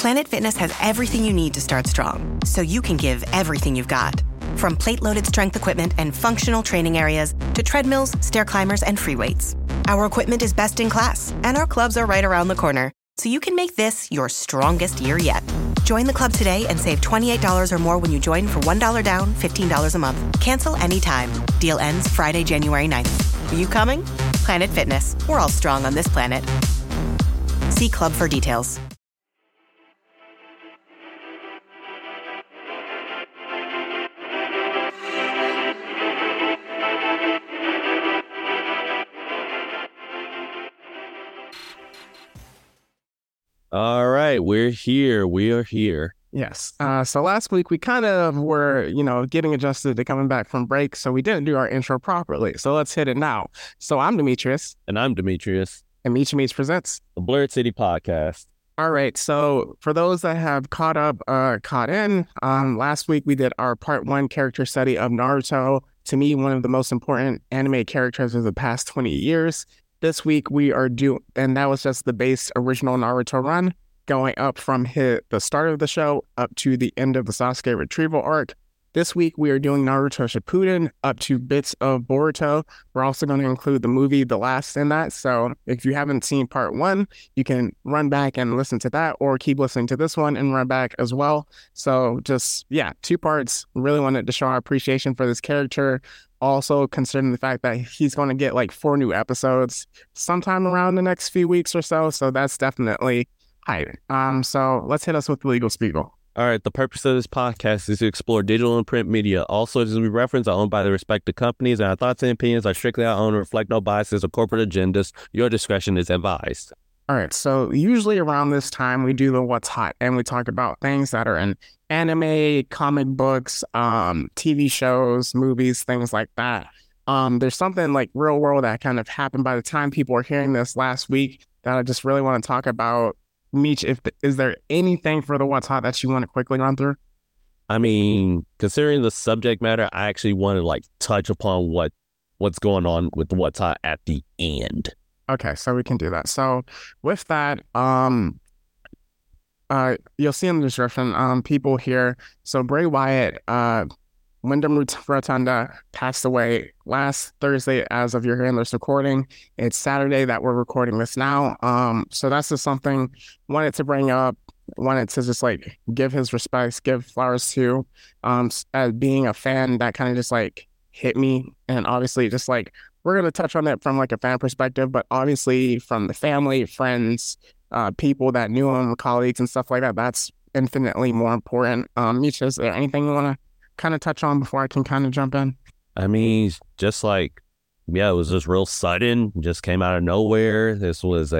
Planet Fitness has everything you need to start strong, so you can give everything you've got. From plate-loaded strength equipment and functional training areas to treadmills, stair climbers, and free weights. Our equipment is best in class, and our clubs are right around the corner, so you can make this your strongest year yet. Join the club today and save $28 or more when you join for $1 down, $15 a month. Cancel anytime. Deal ends Friday, January 9th. Are you coming? Planet Fitness. We're all strong on this planet. See club for details. All right, we're here. We are here. Yes. So last week we kind of were, getting adjusted to coming back from break, so we didn't do our intro properly. So let's hit it now. So I'm Demetrius. And I'm Demetrius. And Meet Meets presents the Blurred City Podcast. All right. So for those that have caught in, last week we did our part 1 character study of Naruto. To me, one of the most important anime characters of the past 20 years. This week we are and that was just the base original Naruto run, going up from the start of the show up to the end of the Sasuke retrieval arc. This week we are doing Naruto Shippuden up to bits of Boruto. We're also going to include the movie The Last in that. So if you haven't seen part 1, you can run back and listen to that, or keep listening to this one and run back as well. So just, 2 parts. Really wanted to show our appreciation for this character. Also, considering the fact that he's going to get like 4 new episodes sometime around the next few weeks or so. So that's definitely hype. So let's hit us with the legal spiegel. All right. The purpose of this podcast is to explore digital and print media. All sources we reference are owned by the respective companies, and our thoughts and opinions are strictly our own and reflect no biases or corporate agendas. Your discretion is advised. All right. So usually around this time, we do the What's Hot, and we talk about things that are in anime, comic books, TV shows, movies, things like that. There's something like real world that kind of happened by the time people are hearing this last week that I just really want to talk about. Meech, is there anything for the What's Hot that you want to quickly run through? I mean, considering the subject matter, I actually want to touch upon what's going on with What's Hot at the end. Okay, so we can do that. So with that, you'll see in the description, people here. So Bray Wyatt, Wyndham Rotunda passed away last Thursday as of your hearing this recording. It's Saturday that we're recording this now. So that's just something wanted to bring up, wanted to just give his respects, give flowers to, as being a fan that kind of just hit me. And obviously just we're going to touch on it from a fan perspective, but obviously from the family, friends, people that knew him, colleagues and stuff like that, that's infinitely more important. Misha, is there anything you want to kind of touch on before I can kind of jump in? I mean, just it was just real sudden, just came out of nowhere. This was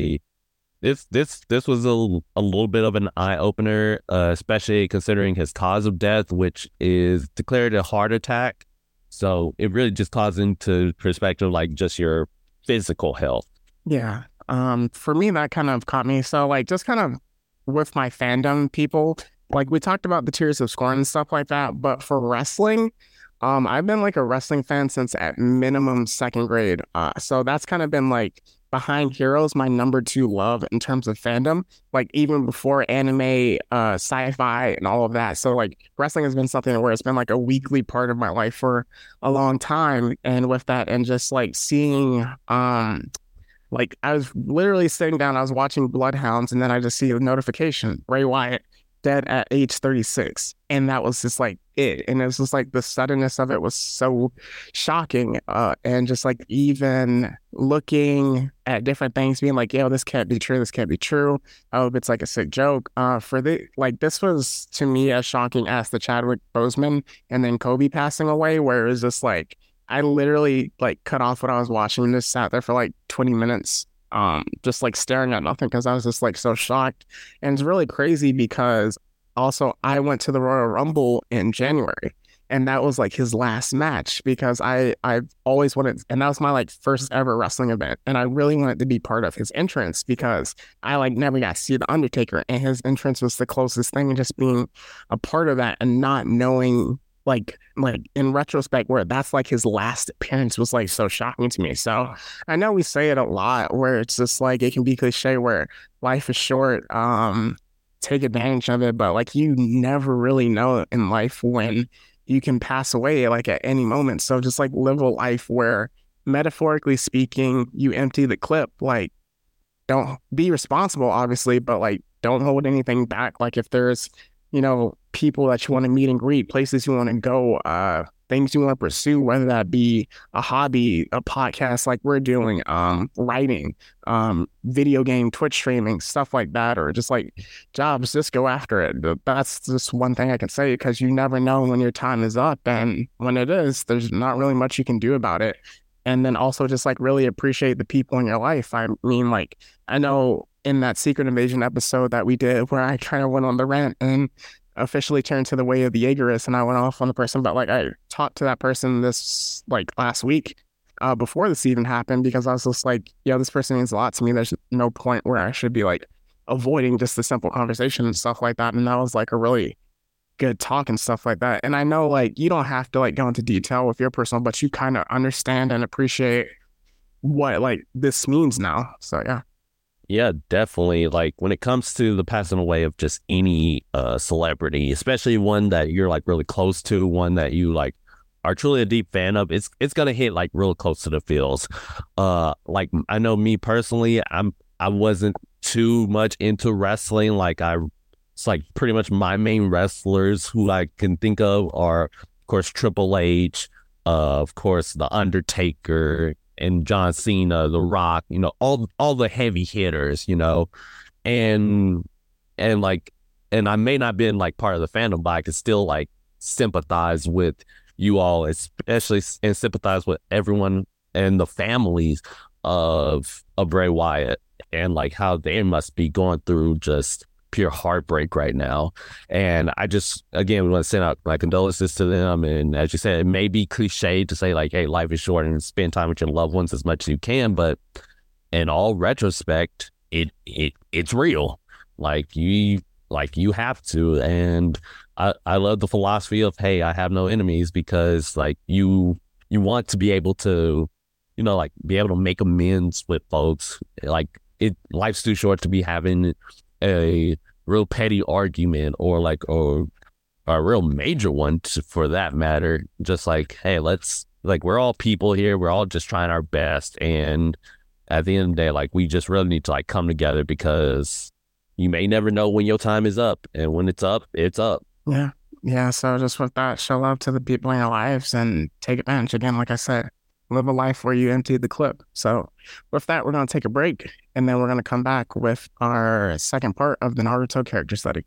this was a little bit of an eye opener, especially considering his cause of death, which is declared a heart attack. So it really just calls into perspective, just your physical health. Yeah. For me, that kind of caught me. So just kind of with my fandom people, we talked about the Tears of Scorn and stuff like that, but for wrestling, I've been a wrestling fan since at minimum 2nd grade. So that's kind of been behind Heroes, my number 2 love in terms of fandom, even before anime, sci-fi and all of that. So wrestling has been something where it's been a weekly part of my life for a long time. And with that, and just seeing, I was literally sitting down, I was watching Bloodhounds, and then I just see a notification, Bray Wyatt dead at age 36. And that was just it. And it was just the suddenness of it was so shocking. And just even looking at different things, being yo, this can't be true. This can't be true. I hope it's a sick joke. This was to me as shocking as the Chadwick Boseman and then Kobe passing away, where it was just I literally cut off what I was watching and just sat there for 20 minutes. Just staring at nothing, because I was just so shocked. And it's really crazy because also I went to the Royal Rumble in January, and that was his last match, because I've always wanted, and that was my first ever wrestling event, and I really wanted to be part of his entrance, because I never got to see the Undertaker, and his entrance was the closest thing, and just being a part of that and not knowing in retrospect where that's his last appearance was so shocking to me. So I know we say it a lot where it's just it can be cliche where life is short. take advantage of it. But like, you never really know in life when you can pass away, like at any moment. So just like live a life where, metaphorically speaking, you empty the clip. Like, don't be responsible, obviously, but like, don't hold anything back. Like, if there's, people that you want to meet and greet, places you want to go, things you want to pursue, whether that be a hobby, a podcast like we're doing, writing, video game, Twitch streaming, stuff like that, or just like jobs, just go after it. That's just one thing I can say, because you never know when your time is up, and when it is, there's not really much you can do about it. And then also just like really appreciate the people in your life. I mean, like, I know in that Secret Invasion episode that we did where I kind of went on the rant and officially turned to the way of the Jaegerists, and I went off on the person, but like, I talked to that person this like last week before this even happened, because I was just like, yeah, this person means a lot to me. There's no point where I should be like avoiding just the simple conversation and stuff like that. And that was like a really good talk and stuff like that. And I know like you don't have to like go into detail with your personal, but you kind of understand and appreciate what like this means now. So yeah. Yeah, definitely. Like when it comes to the passing away of just any celebrity, especially one that you're like really close to, one that you like are truly a deep fan of, it's gonna hit like real close to the feels. Like I know me personally, I wasn't too much into wrestling. Like it's like pretty much my main wrestlers who I can think of are, of course, Triple H, of course, The Undertaker, and John Cena, The Rock, all the heavy hitters, and I may not been like part of the fandom, but I could still like sympathize with you all, especially, and sympathize with everyone and the families of Bray Wyatt, and like how they must be going through just pure heartbreak right now. And I just, again, we want to send out my condolences to them. And as you said, it may be cliche to say like, hey, life is short and spend time with your loved ones as much as you can, but in all retrospect, it's real. Like you have to. And I love the philosophy of, hey, I have no enemies, because like you want to be able to, like be able to make amends with folks. Like life's too short to be having a real petty argument, or a real major one for that matter. Just like, hey, we're all people here. We're all just trying our best. And at the end of the day, like, we just really need to like come together, because you may never know when your time is up. And when it's up, it's up. Yeah. Yeah. So just with that, show love to the people in your lives and take advantage. Again, like I said, live a life where you empty the clip. So with that, we're going to take a break, and then we're going to come back with our second part of the Naruto character study.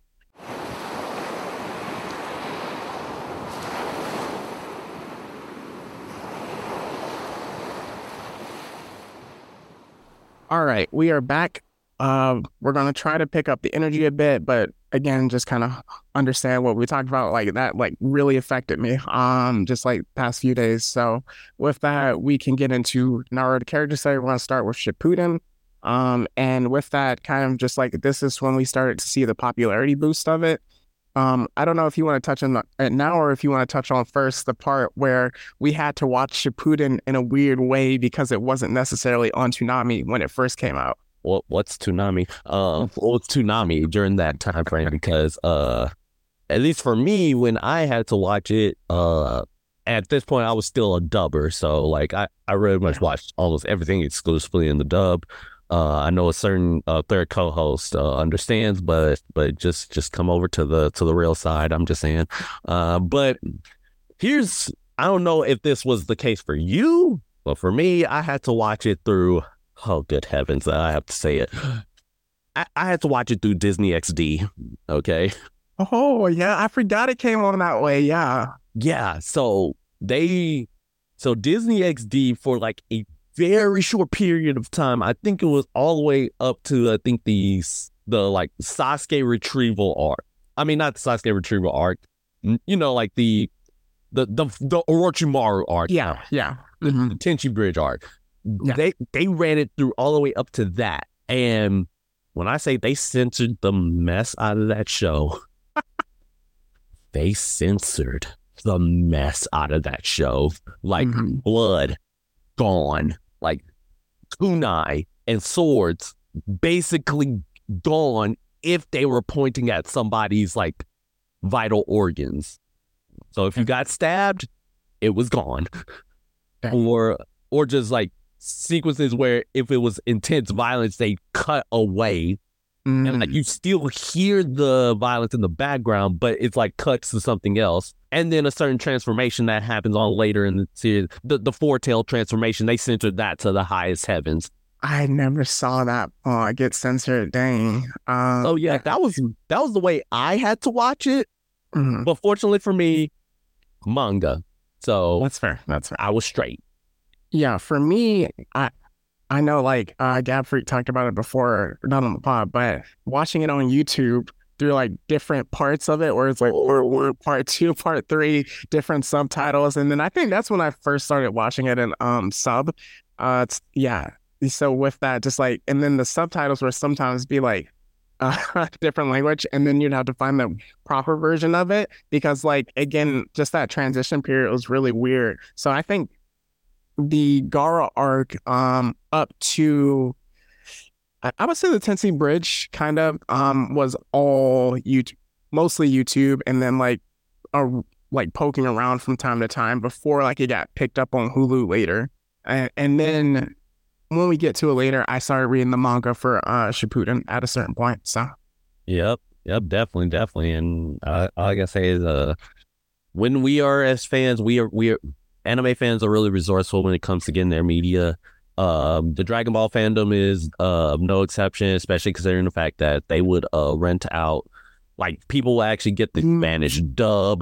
All right, we are back. We're going to try to pick up the energy a bit, but again, just kind of understand what we talked about, like that, like really affected me, just like past few days. So with that, we can get into Naruto character study. We're going to start with Shippuden. And with that, kind of just like, this is when we started to see the popularity boost of it. I don't know if you want to touch on it now, or if you want to touch on first the part where we had to watch Shippuden in a weird way because it wasn't necessarily on Toonami when it first came out. What's Toonami? It's Toonami during that time frame, because at least for me, when I had to watch it, at this point I was still a dubber, so like I really much watched almost everything exclusively in the dub. I know a certain third co-host understands, but just come over to the real side. I'm just saying. But I don't know if this was the case for you, but for me, I had to watch it through. Oh, good heavens! I have to say it. I had to watch it through Disney XD. Okay. Oh yeah, I forgot it came on that way. Yeah. Yeah. So Disney XD for like a very short period of time. I think it was all the way up to the like Sasuke retrieval arc. I mean, not the Sasuke retrieval arc. Like the Orochimaru arc. Yeah. Yeah. The Tenchi Bridge arc. Yeah. They ran it through all the way up to that. And when I say they censored the mess out of that show, they censored the mess out of that show. Like blood gone, like kunai and swords basically gone if they were pointing at somebody's like vital organs. So if you got stabbed, it was gone. Or just like sequences where if it was intense violence, they cut away. And like you still hear the violence in the background, but it's like cuts to something else. And then a certain transformation that happens on later in the series, the four-tail transformation, they censored that to the highest heavens. I never saw that. Oh, I get censored. Dang. Oh yeah, that was the way I had to watch it. But fortunately for me, manga. So that's fair. That's fair. I was straight. Yeah, for me, I know like Gab Freak talked about it before, not on the pod, but watching it on YouTube through like different parts of it, where it's like part 2, part 3, different subtitles, and then I think that's when I first started watching it in sub. So with that, just like, and then the subtitles would sometimes be like different language, and then you'd have to find the proper version of it because like again, just that transition period was really weird. So I think the Gaara arc up to I would say the Tensei Bridge kind of was all YouTube, mostly YouTube, and then like poking around from time to time before like it got picked up on Hulu later, and then when we get to it later, I started reading the manga for Shippuden at a certain point. So yep, definitely, and all I gotta say is when we are as fans, we are anime fans are really resourceful when it comes to getting their media. The Dragon Ball fandom is no exception, especially considering the fact that they would rent out, like people will actually get the Spanish dub.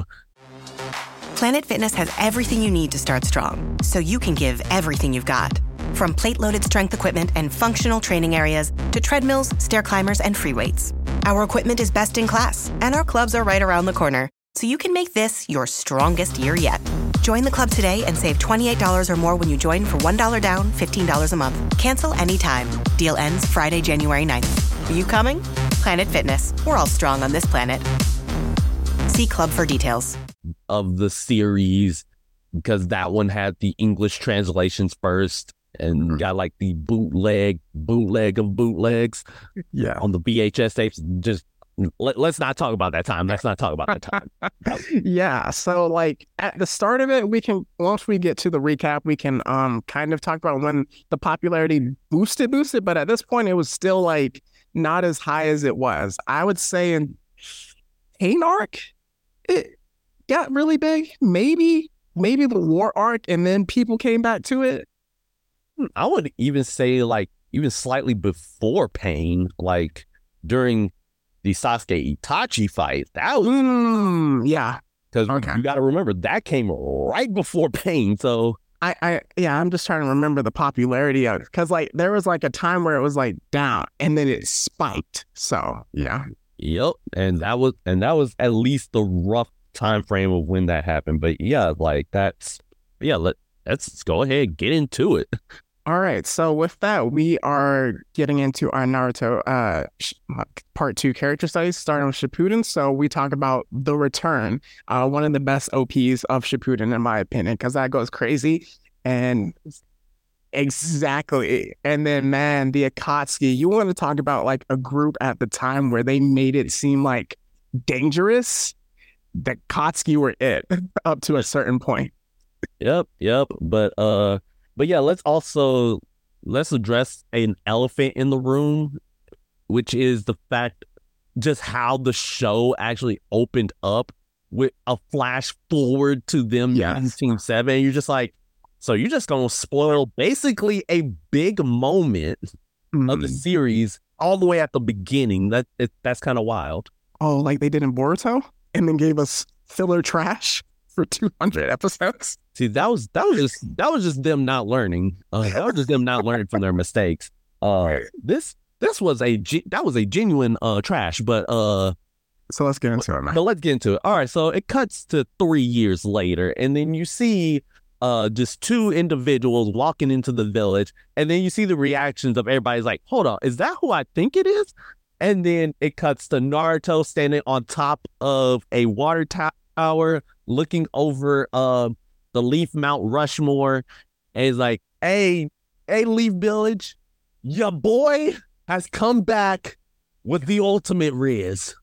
Planet Fitness has everything you need to start strong, so you can give everything you've got. From plate-loaded strength equipment and functional training areas to treadmills, stair climbers, and free weights. Our equipment is best in class, and our clubs are right around the corner, so you can make this your strongest year yet. Join the club today and save $28 or more when you join for $1 down, $15 a month. Cancel anytime. Deal ends Friday, January 9th. Are you coming? Planet Fitness. We're all strong on this planet. See club for details. Of the series, because that one had the English translations first and got like the bootleg of bootlegs on the VHS tapes. Just let's not talk about that time. Let's not talk about that time. Yeah. So like at the start of it, once we get to the recap, we can kind of talk about when the popularity boosted. But at this point, it was still like not as high as it was. I would say in Pain arc, it got really big. Maybe the War arc, and then people came back to it. I would even say like even slightly before Pain, like during the Sasuke Itachi fight. That was yeah. Because you got to remember that came right before Pain. So I'm just trying to remember the popularity of it, because like there was like a time where it was like down and then it spiked. So yeah. Yep. And that was at least the rough time frame of when that happened. But yeah, like let's go ahead, get into it. All right, so with that, we are getting into our Naruto part 2 character studies, starting with Shippuden. So we talk about the return, one of the best OPs of Shippuden, in my opinion, because that goes crazy. And exactly. And then, man, the Akatsuki, you want to talk about like a group at the time where they made it seem like dangerous? The Akatsuki were it up to a certain point. Yep. But yeah, let's address an elephant in the room, which is the fact just how the show actually opened up with a flash forward to them in Team 7. You're just like, so you're just going to spoil basically a big moment of the series all the way at the beginning. That's kind of wild. Oh, like they did in Boruto and then gave us filler trash for 200 episodes. See, that was just them not learning. That was just them not learning from their mistakes. This was a genuine trash, but so let's get into it, man. So let's get into it. All right, so it cuts to 3 years later, and then you see just 2 individuals walking into the village, and then you see the reactions of everybody's like, hold on, is that who I think it is? And then it cuts to Naruto standing on top of a water tower looking over the Leaf Mount Rushmore, and he's like, hey Leaf Village, your boy has come back with the ultimate Riz.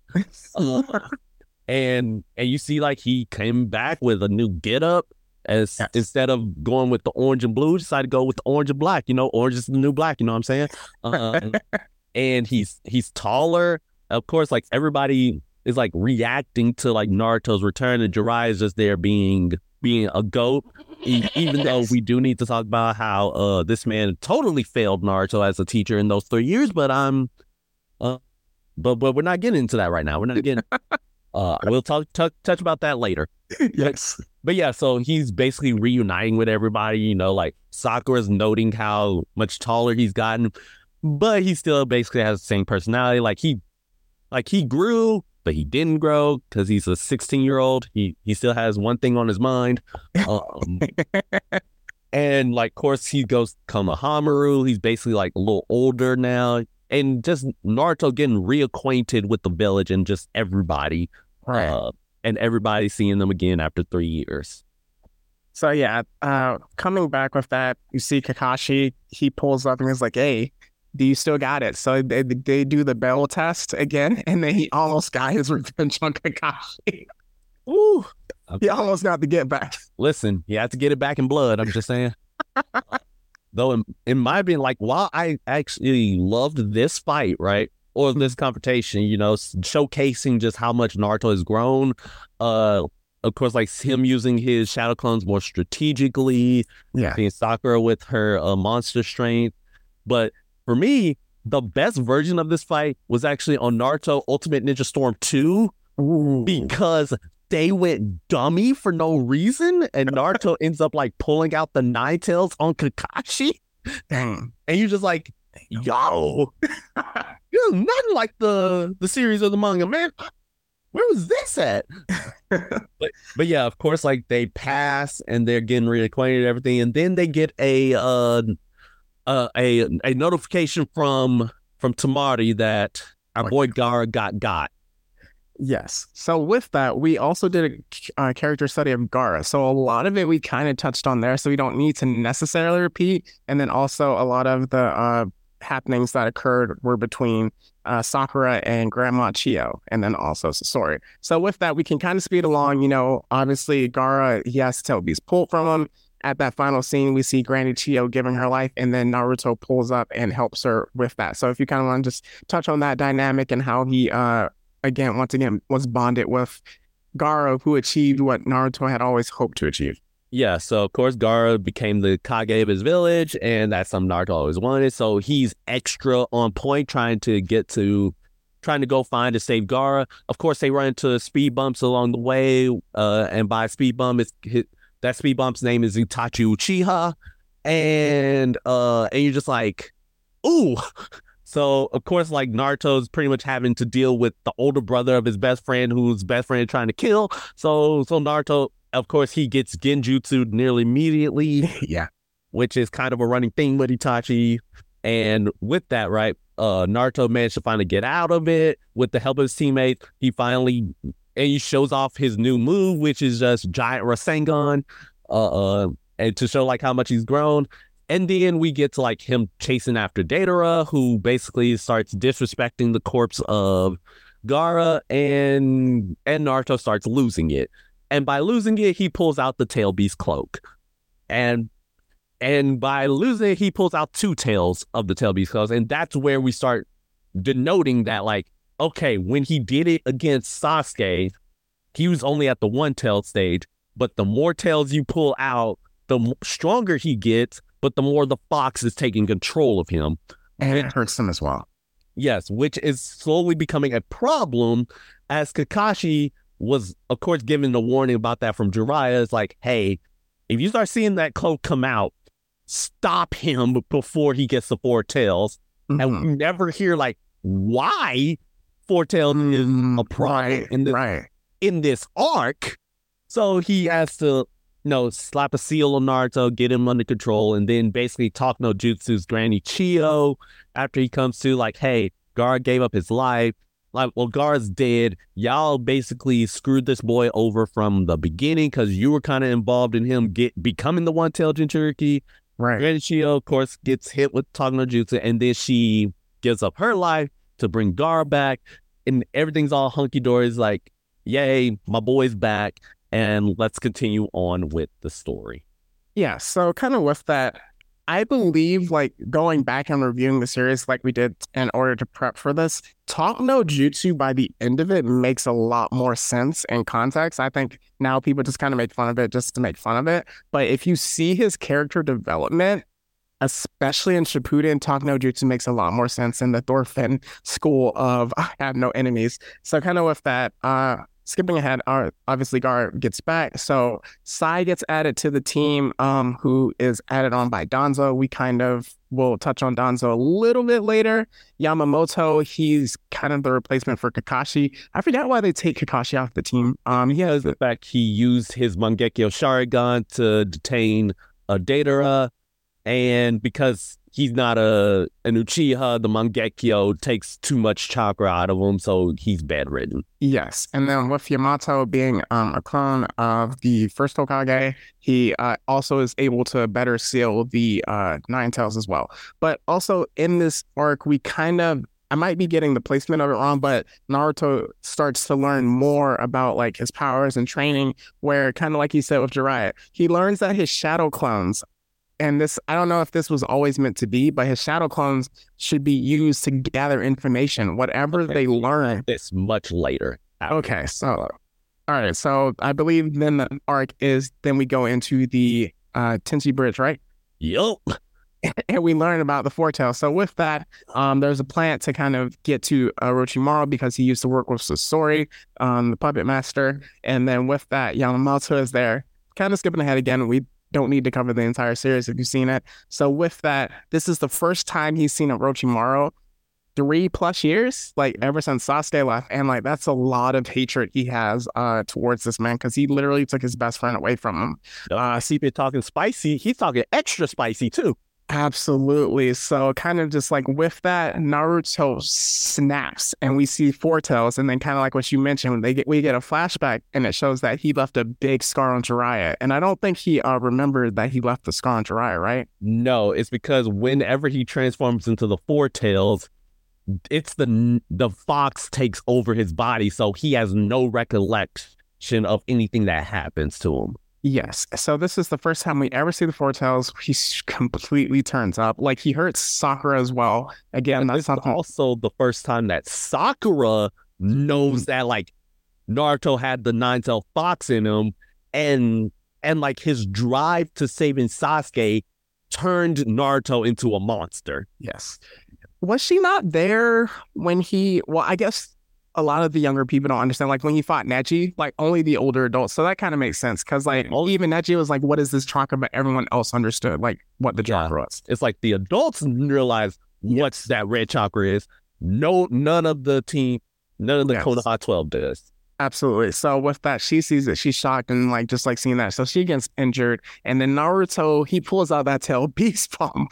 And you see like he came back with a new getup as instead of going with the orange and blue, decided to go with the orange and black. You know, orange is the new black. You know what I'm saying? And he's taller. Of course, like everybody is like reacting to like Naruto's return, and Jiraiya is just there being a goat. Even though we do need to talk about how this man totally failed Naruto as a teacher in those 3 years, but but we're not getting into that right now. We're not getting. We'll touch about that later. Yes. But yeah, so he's basically reuniting with everybody. You know, like Sakura's noting how much taller he's gotten, but he still basically has the same personality. Like he grew, but he didn't grow because he's a 16-year-old. He still has one thing on his mind. And like, of course, he goes Konohamaru. He's basically like a little older now. And just Naruto getting reacquainted with the village and just everybody. Right. And everybody seeing them again after 3 years. So yeah, coming back with that, you see Kakashi, he pulls up and he's like, hey, do you still got it? So they do the bell test again, and then he almost got his revenge on Kakashi. Ooh. He almost got the get back. Listen, he had to get it back in blood, I'm just saying. Though in my opinion, like, while I actually loved this fight, right, or this confrontation, you know, showcasing just how much Naruto has grown, of course, like him using his shadow clones more strategically, seeing Sakura with her monster strength. But for me, the best version of this fight was actually on Naruto Ultimate Ninja Storm 2. Ooh. Because they went dummy for no reason, and Naruto ends up like pulling out the Nine Tails on Kakashi. Dang. And you're just like, yo, you're nothing like the series of the manga, man. Where was this at? but yeah, of course, like they pass and they're getting reacquainted and everything, and then they get a notification from Tamari that our boy Gaara got. Yes. So with that, we also did a character study of Gaara. So a lot of it we kind of touched on there, so we don't need to necessarily repeat. And then also a lot of the happenings that occurred were between Sakura and Grandma Chio, and then also Sasori. So with that, we can kind of speed along. You know, obviously Gaara, he has Toby's pulled from him. At that final scene, we see Granny Chio giving her life, and then Naruto pulls up and helps her with that. So if you kind of want to just touch on that dynamic and how he, once again, was bonded with Gaara, who achieved what Naruto had always hoped to achieve. Yeah, so of course Gaara became the Kage of his village, and that's something Naruto always wanted. So he's extra on point trying to go find and save Gaara. Of course, they run into speed bumps along the way, and by speed bump, that speed bump's name is Itachi Uchiha, and you're just like, ooh. So of course, like Naruto's pretty much having to deal with the older brother of his best friend, whose best friend trying to kill. So Naruto, of course, he gets genjutsu nearly immediately. Yeah, which is kind of a running thing with Itachi. And with that, right, Naruto managed to finally get out of it with the help of his teammates. He shows off his new move, which is just Giant Rasengan, and to show like how much he's grown. And then we get to like him chasing after Deidara, who basically starts disrespecting the corpse of Gaara, and Naruto starts losing it. And by losing it, he pulls out the Tail Beast cloak. And by losing it, he pulls out two tails of the Tail Beast cloak. And that's where we start denoting that, like, okay, when he did it against Sasuke, he was only at the one tail stage, but the more tails you pull out, the stronger he gets, but the more the fox is taking control of him. And it hurts him as well. Yes, which is slowly becoming a problem, as Kakashi was, of course, given the warning about that from Jiraiya. It's like, hey, if you start seeing that cloak come out, stop him before he gets the four tails. Mm-hmm. And we never hear, like, why four tails is a problem in this arc. So he has to, slap a seal on Naruto, get him under control, and then basically talk no jutsu's Granny Chio after he comes to, like, hey, Gaara gave up his life. Like, well, Gaara's dead. Y'all basically screwed this boy over from the beginning because you were kind of involved in him becoming the one-tailed Jinchuriki. Right. Granny Chio, of course, gets hit with talk no jutsu, and then she gives up her life to bring Gaara back, and everything's all hunky-dory. It's like, yay, my boy's back, and let's continue on with the story. Yeah, so kind of with that, I believe like going back and reviewing the series like we did in order to prep for this, Talk No Jutsu by the end of it makes a lot more sense and context. I think now people just kind of make fun of it just to make fun of it. But if you see his character development, especially in Shippuden, Talk No Jutsu makes a lot more sense in the Thorfinn school of I have no enemies. So kind of with that, skipping ahead, obviously Gaara gets back. So Sai gets added to the team, who is added on by Danzo. We kind of will touch on Danzo a little bit later. Yamamoto, he's kind of the replacement for Kakashi. I forgot why they take Kakashi off the team. The fact he used his Mangekyo Sharingan to detain Deidara, and because he's not an Uchiha, the Mangekyo takes too much chakra out of him, so he's bedridden. Yes, and then with Yamato being a clone of the first Hokage, he also is able to better seal the Nine Tails as well. But also in this arc, I might be getting the placement of it wrong, but Naruto starts to learn more about like his powers and training, where kind of like you said with Jiraiya, he learns that his shadow clones, and this, I don't know if this was always meant to be, but his shadow clones should be used to gather information, whatever they learn. It's much later. Okay, so, all right, so I believe then the arc is, then we go into the Tenchi Bridge, right? Yup. And we learn about the Four Tails. So with that, there's a plan to kind of get to Orochimaru because he used to work with Sasori, the puppet master. And then with that, Yamamoto is there. Kind of skipping ahead again, we don't need to cover the entire series if you've seen it. So with that, this is the first time he's seen Orochimaru 3+ years, like ever since Sasuke left. And like, that's a lot of hatred he has towards this man because he literally took his best friend away from him. See, if you're talking spicy, he's talking extra spicy too. Absolutely. So kind of just like with that, Naruto snaps and we see Four Tails, and then kind of like what you mentioned, we get a flashback and it shows that he left a big scar on Jiraiya. And I don't think he remembered that he left the scar on Jiraiya, right? No, it's because whenever he transforms into the Four Tails, it's the fox takes over his body, so he has no recollection of anything that happens to him. Yes. So this is the first time we ever see the Four Tails. He completely turns up. Like, he hurts Sakura as well. Again, that's also the first time that Sakura knows that, like, Naruto had the Nine-Tailed Fox in him, and like, his drive to saving Sasuke turned Naruto into a monster. Yes. Was she not there when I guess a lot of the younger people don't understand, like when he fought Neji, like only the older adults. So that kind of makes sense because like even Neji was like, what is this chakra? But everyone else understood like what the chakra was. It's like the adults realize what that red chakra is. None of the Konoha 12 does. Absolutely. So with that, she sees it. She's shocked and like just like seeing that. So she gets injured. And then Naruto, he pulls out that tail beast bomb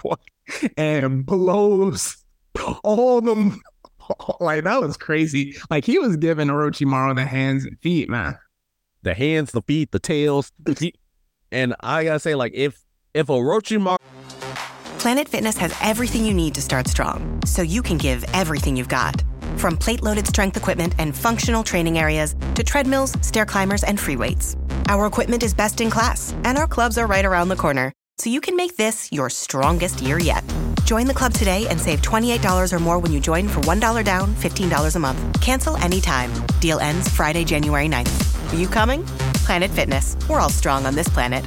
and blows all them. Like, that was crazy. Like, he was giving Orochimaru the hands and feet, man. The hands, the feet, the tails. And I gotta say, like, if Orochimaru... Planet Fitness has everything you need to start strong, so you can give everything you've got. From plate-loaded strength equipment and functional training areas to treadmills, stair climbers, and free weights. Our equipment is best in class, and our clubs are right around the corner, so you can make this your strongest year yet. Join the club today and save $28 or more when you join for $1 down, $15 a month. Cancel anytime. Deal ends Friday, January 9th. Are you coming? Planet Fitness. We're all strong on this planet.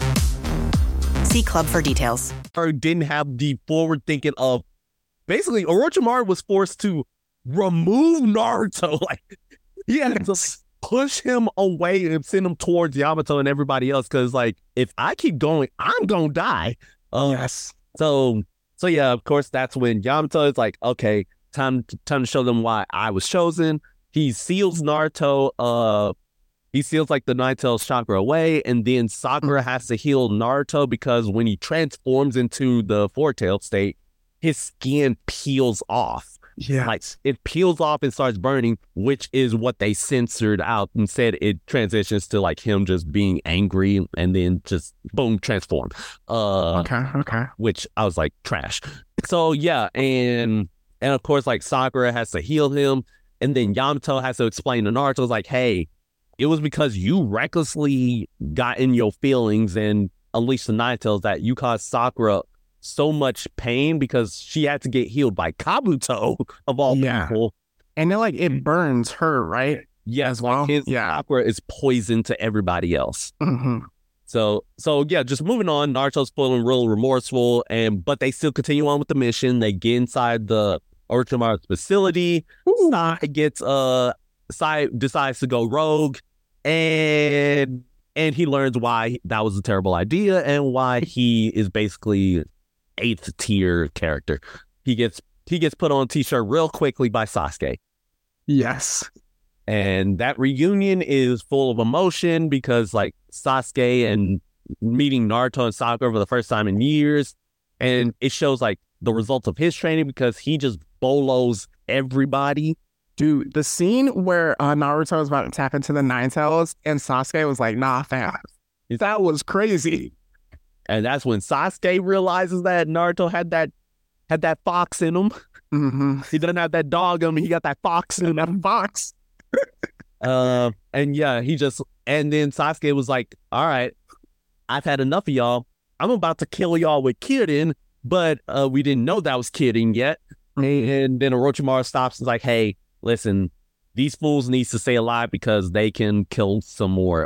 See club for details. Didn't have the forward thinking of... Basically, Orochimaru was forced to remove Naruto. Like, he had to push him away and send him towards Yamato and everybody else because, like, if I keep going, I'm going to die. Yes. So yeah, of course, that's when Yamato is like, okay, time to show them why I was chosen. He seals Naruto, he seals like the Nine-Tailed chakra away, and then Sakura has to heal Naruto because when he transforms into the Four-Tailed state, his skin peels off. Yeah. Like, it peels off and starts burning, which is what they censored out. Instead, it transitions to like him just being angry and then just boom, transform. Okay. Which I was like, trash. So yeah, and And of course, like Sakura has to heal him. And then Yamato has to explain to Naruto, like, hey, it was because you recklessly got in your feelings and unleashed the Nine Tails that you caused Sakura so much pain because she had to get healed by Kabuto of all people. And then like it burns her, right? Yeah, as well. His Sakura is poison to everybody else. Mm-hmm. So yeah, just moving on. Naruto's feeling real remorseful, but they still continue on with the mission. They get inside the Orochimaru's facility. Sai decides to go rogue, and he learns why that was a terrible idea and why he is basically 8th tier character. He gets put on a t-shirt real quickly by Sasuke. Yes. And that reunion is full of emotion because like Sasuke and meeting Naruto and Sakura for the first time in years. And it shows like the results of his training because he just bolos everybody. Dude, the scene where Naruto was about to tap into the Nine Tails and Sasuke was like, nah, fam. That was crazy. And that's when Sasuke realizes that Naruto had that fox in him. Mm-hmm. He doesn't have that dog in him. He got that fox in him. That fox. And yeah, and then Sasuke was like, all right, I've had enough of y'all. I'm about to kill y'all with Kirin, but we didn't know that was Kirin yet. And then Orochimaru stops and is like, hey, listen, these fools needs to stay alive because they can kill some more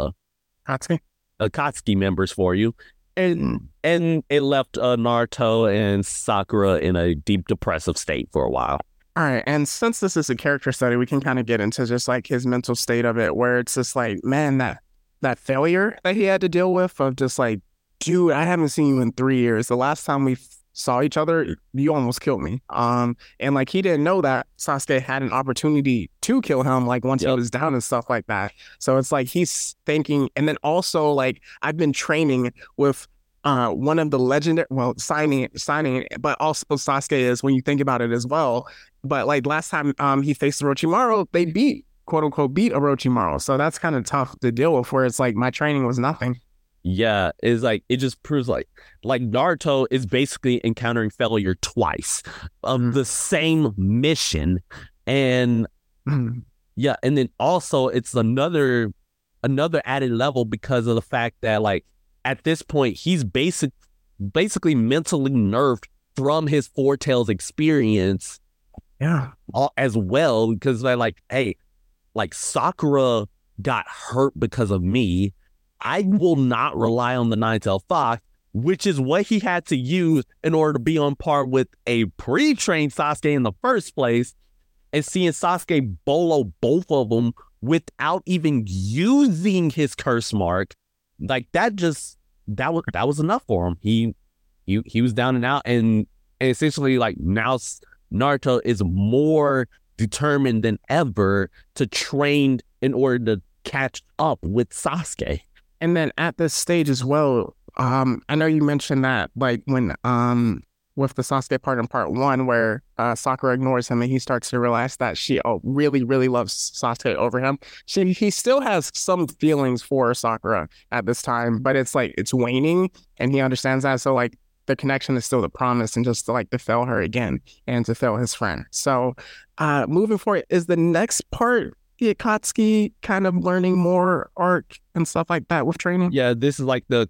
Akatsuki members for you. And it left Naruto and Sakura in a deep depressive state for a while. All right, and since this is a character study, we can kind of get into just like his mental state of it, where it's just like, man, that failure that he had to deal with of just like, dude, I haven't seen you in 3 years. The last time we saw each other, you almost killed me. And like he didn't know that Sasuke had an opportunity to kill him, like once he was down and stuff like that. So it's like he's thinking, and then also like I've been training with one of the legendary, signing, but also Sasuke is when you think about it as well. But like last time he faced Orochimaru, they quote unquote beat Orochimaru. So that's kind of tough to deal with, where it's like my training was nothing. Yeah, it's like it just proves like Naruto is basically encountering failure twice of the same mission, and yeah, and then also it's another added level because of the fact that like at this point he's basically mentally nerfed from his Four Tails experience, as well, because they're like, hey, like Sakura got hurt because of me. I will not rely on the Nine-Tailed Fox, which is what he had to use in order to be on par with a pre-trained Sasuke in the first place. And seeing Sasuke bolo both of them without even using his curse mark, like that was enough for him. He was down and out, and essentially like now Naruto is more determined than ever to train in order to catch up with Sasuke. And then at this stage as well, I know you mentioned that like when with the Sasuke part in part 1 where Sakura ignores him and he starts to realize that she really, really loves Sasuke over him. He still has some feelings for Sakura at this time, but it's like it's waning and he understands that. So like the connection is still the promise and just to like to fail her again and to fail his friend. So moving forward, is the next part the Akatsuki kind of learning more arc and stuff like that with training? Yeah, this is the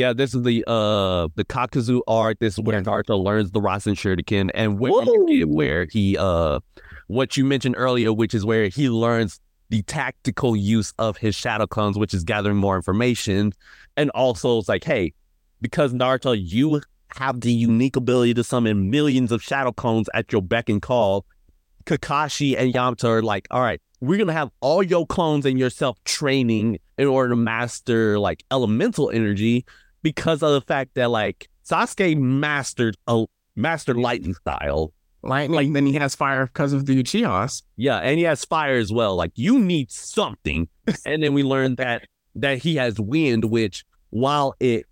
Kakuzu arc. This is where Naruto learns the Rasen Shuriken, and where he what you mentioned earlier, which is where he learns the tactical use of his shadow clones, which is gathering more information. And also it's like, hey, because Naruto, you have the unique ability to summon millions of shadow clones at your beck and call. Kakashi and Yamato are like, all right, we're going to have all your clones and yourself training in order to master like elemental energy, because of the fact that like Sasuke mastered lightning style. Lightning, then he has fire because of the Uchihas. Yeah, and he has fire as well. Like you need something. And then we learned that he has wind, which while it's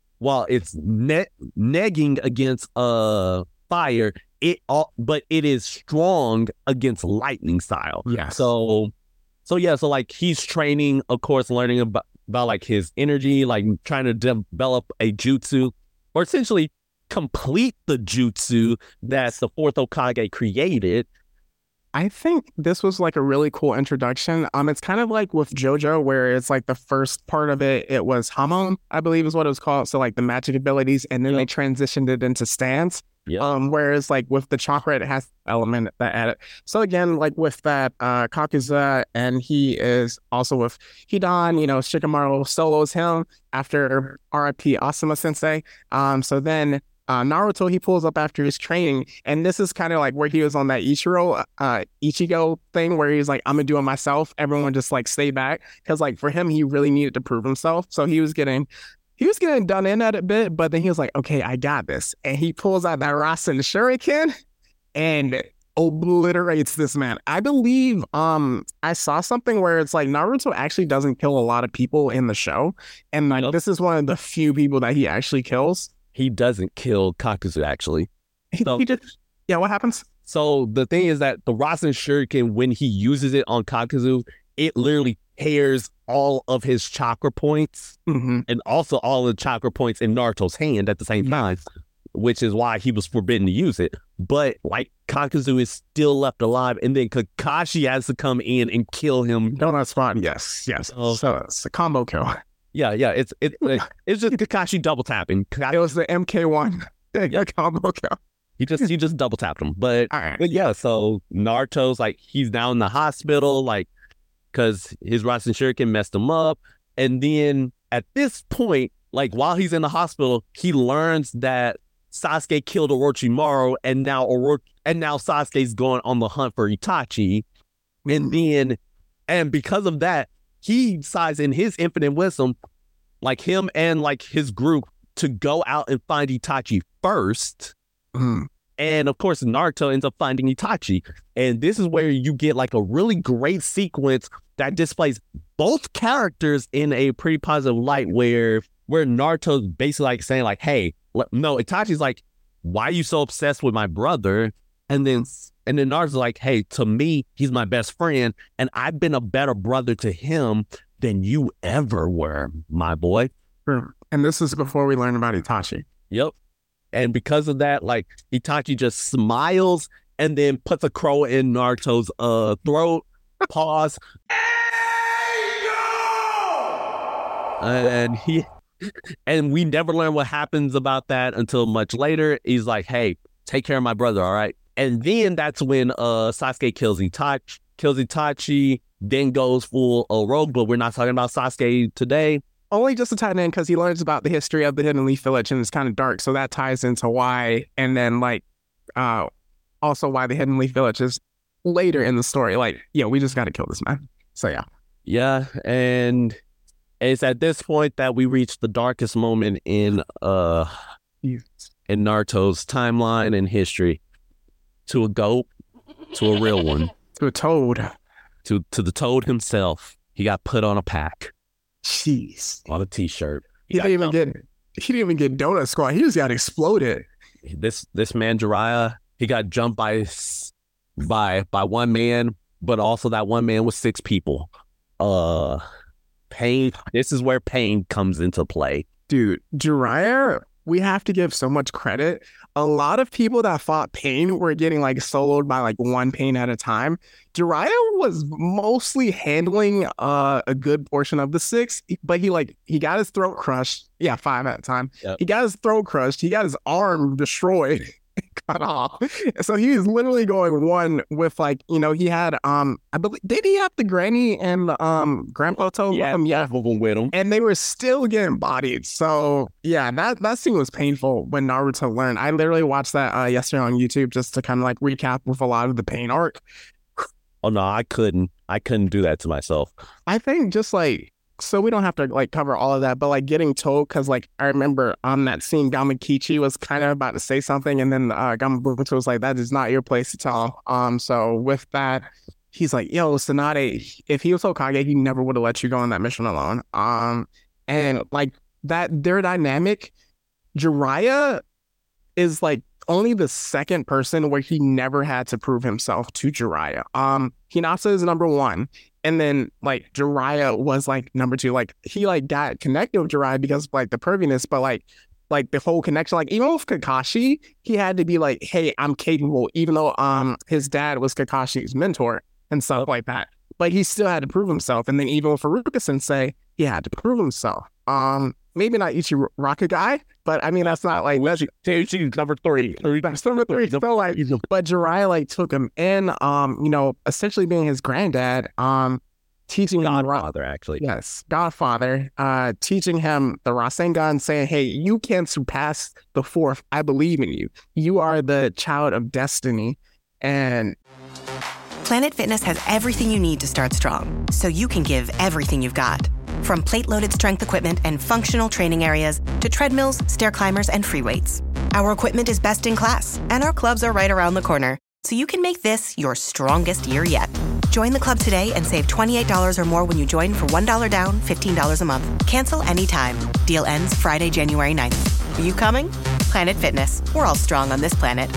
negging against fire, but it is strong against lightning style. Yeah. So like he's training, of course, learning about like his energy, like trying to develop a jutsu, or essentially complete the jutsu that the fourth Hokage created. I think this was like a really cool introduction. It's kind of like with JoJo, where it's like the first part of it was Hamon, I believe is what it was called. So like the magic abilities, and then they transitioned it into stance. Yeah. Whereas like with the chakra, it has element that added. So again, like with that Kakuza, and he is also with Hidan, Shikamaru solos him after RIP Asuma Sensei. So then Naruto, he pulls up after his training, and this is kind of like where he was on that Ichigo thing, where he's like, I'm gonna do it myself. Everyone just like stay back, because like for him, he really needed to prove himself. So he was getting done in at a bit, but then he was like, okay, I got this, and he pulls out that Rasen Shuriken and obliterates this man. I believe I saw something where it's like Naruto actually doesn't kill a lot of people in the show, and like this is one of the few people that he actually kills. He doesn't kill Kakuzu, actually. So, he just, yeah, what happens? So the thing is that the Rasen Shuriken, when he uses it on Kakuzu, it literally tears all of his chakra points and also all the chakra points in Naruto's hand at the same time, which is why he was forbidden to use it. But like Kakuzu is still left alive, and then Kakashi has to come in and kill him. Donut spot, yes. So it's a combo kill. Yeah, it's just Kakashi double tapping. It was the MK1 combo kill. He just double tapped him. But yeah, so Naruto's like, he's now in the hospital, like, because his Rasen Shuriken messed him up. And then at this point, like while he's in the hospital, he learns that Sasuke killed Orochimaru, and now Sasuke's going on the hunt for Itachi. And because of that, he decides in his infinite wisdom, like him and like his group, to go out and find Itachi first. And of course, Naruto ends up finding Itachi. And this is where you get like a really great sequence that displays both characters in a pretty positive light, where Naruto's basically like saying like, hey, no, Itachi's like, why are you so obsessed with my brother? And then Naruto's like, hey, to me, he's my best friend, and I've been a better brother to him than you ever were, my boy. And this is before we learn about Itachi. Yep. And because of that, like, Itachi just smiles and then puts a crow in Naruto's throat. Pause. And we never learn what happens about that until much later. He's like, hey, take care of my brother, all right? And then that's when Sasuke kills Itachi, then goes full rogue, but we're not talking about Sasuke today. Only just to tie it in, because he learns about the history of the Hidden Leaf Village, and it's kind of dark, so that ties into why, and then like also why the Hidden Leaf Village is later in the story. Like, yeah, we just got to kill this man. So yeah. Yeah, and it's at this point that we reach the darkest moment in Naruto's timeline and history. To a goat, to a real one. To a toad. To the toad himself. He got put on a pack. Jeez. On a t-shirt. He didn't even get Donut Squad. He just got exploded. This man Jiraiya, he got jumped by one man, but also that one man was 6 people. Pain. This is where pain comes into play. Dude, Jiraiya, we have to give so much credit. A lot of people that fought Pain were getting like soloed by like one Pain at a time. Jiraiya was mostly handling a good portion of the 6, but he got his throat crushed. Yeah, 5 at a time. Yep. He got his throat crushed. He got his arm destroyed. Cut off. So he was literally going one with like, he had I believe, did he have the granny and grandpa with him? Yeah, with him. And they were still getting bodied. So yeah, that scene was painful when Naruto learned. I literally watched that yesterday on YouTube just to kind of like recap with a lot of the Pain arc. Oh no, I couldn't do that to myself. I think just like, so we don't have to like cover all of that, but like getting told, because like I remember that scene, Gamakichi was kind of about to say something, and then Gamabuto was like, that is not your place to tell. So with that, he's like, yo, Tsunade, if he was Hokage, he never would have let you go on that mission alone. And like that, their dynamic, Jiraiya is like only the second person where he never had to prove himself to Jiraiya. Hinata is number 1. And then like Jiraiya was like number 2. Like he like got connected with Jiraiya because of like the perviness, but like like the whole connection. Like even with Kakashi, he had to be like, hey, I'm capable, even though his dad was Kakashi's mentor and stuff like that. But he still had to prove himself. And then even with Iruka Sensei, he had to prove himself. Maybe not Ichiraka guy, but I mean that's not like She's number 3. That's number 3. So like, but Jiraiya like took him in, you know, essentially being his granddad, teaching Godfather, actually. Yes, Godfather, teaching him the Rasengan, saying, hey, you can surpass the 4th. I believe in you. You are the child of destiny. And Planet Fitness has everything you need to start strong, so you can give everything you've got. From plate-loaded strength equipment and functional training areas to treadmills, stair climbers, and free weights. Our equipment is best in class, and our clubs are right around the corner, so you can make this your strongest year yet. Join the club today and save $28 or more when you join for $1 down, $15 a month. Cancel anytime. Deal ends Friday, January 9th. Are you coming? Planet Fitness. We're all strong on this planet.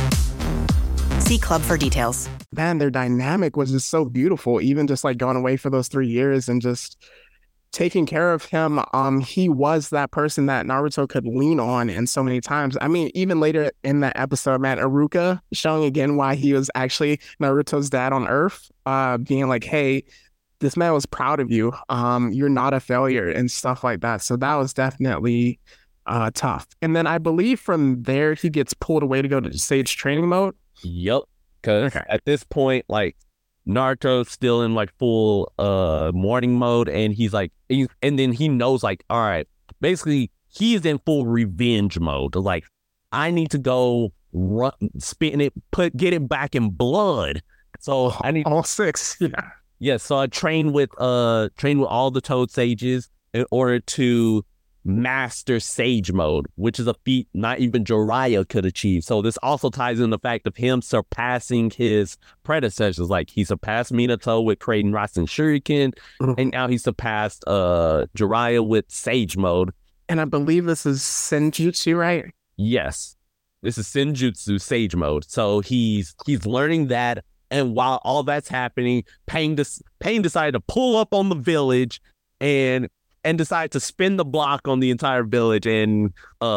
See club for details. Man, their dynamic was just so beautiful, even just like going away for those 3 years and just taking care of him. He was that person that Naruto could lean on in so many times. I mean, even later in that episode, man, Iruka showing again why he was actually Naruto's dad on Earth, being like, hey, this man was proud of you. You're not a failure and stuff like that. So that was definitely tough. And then I believe from there, he gets pulled away to go to Sage training mode. Yep. Because at this point, like, Naruto's still in like full morning mode, and he's like, and then he knows like, all right, basically he's in full revenge mode. Like, I need to go spin it, get it back in blood. So I need all 6. Yeah. So I train with all the Toad Sages in order to master Sage mode, which is a feat not even Jiraiya could achieve. So this also ties in the fact of him surpassing his predecessors. Like, he surpassed Minato with Kraden Rasen Shuriken, and now he surpassed Jiraiya with Sage mode. And I believe this is Senjutsu, right? Yes, this is Senjutsu Sage mode. So he's learning that, and while all that's happening, Pain decided to pull up on the village and decide to spin the block on the entire village, and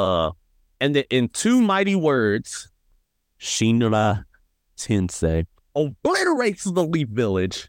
then in 2 mighty words, Shinra Tensei obliterates the Leaf Village,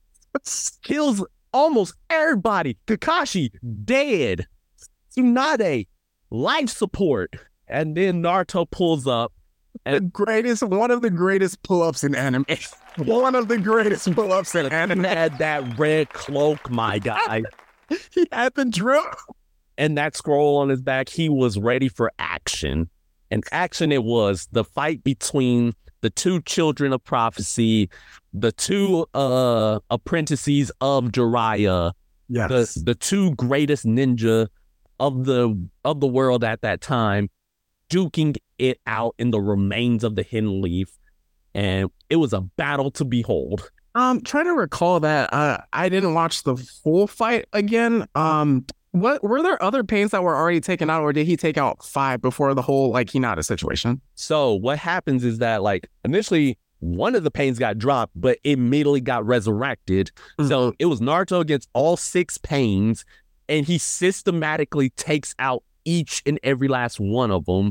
kills almost everybody. Kakashi dead, Tsunade life support, and then Naruto pulls up. And one of the greatest pull-ups in anime. One of the greatest pull-ups in anime. Had that red cloak, my guy. He had the drill. And that scroll on his back, he was ready for action. And action it was. The fight between the 2 children of prophecy, the 2 apprentices of Jiraiya, yes, the 2 greatest ninja of the world at that time, duking it out in the remains of the Hidden Leaf. And it was a battle to behold. Trying to recall that I didn't watch the full fight again. What were there other pains that were already taken out, or did he take out 5 before the whole like Hinata situation? So what happens is that like initially one of the pains got dropped, but it immediately got resurrected. So it was Naruto against all 6 pains, and he systematically takes out each and every last one of them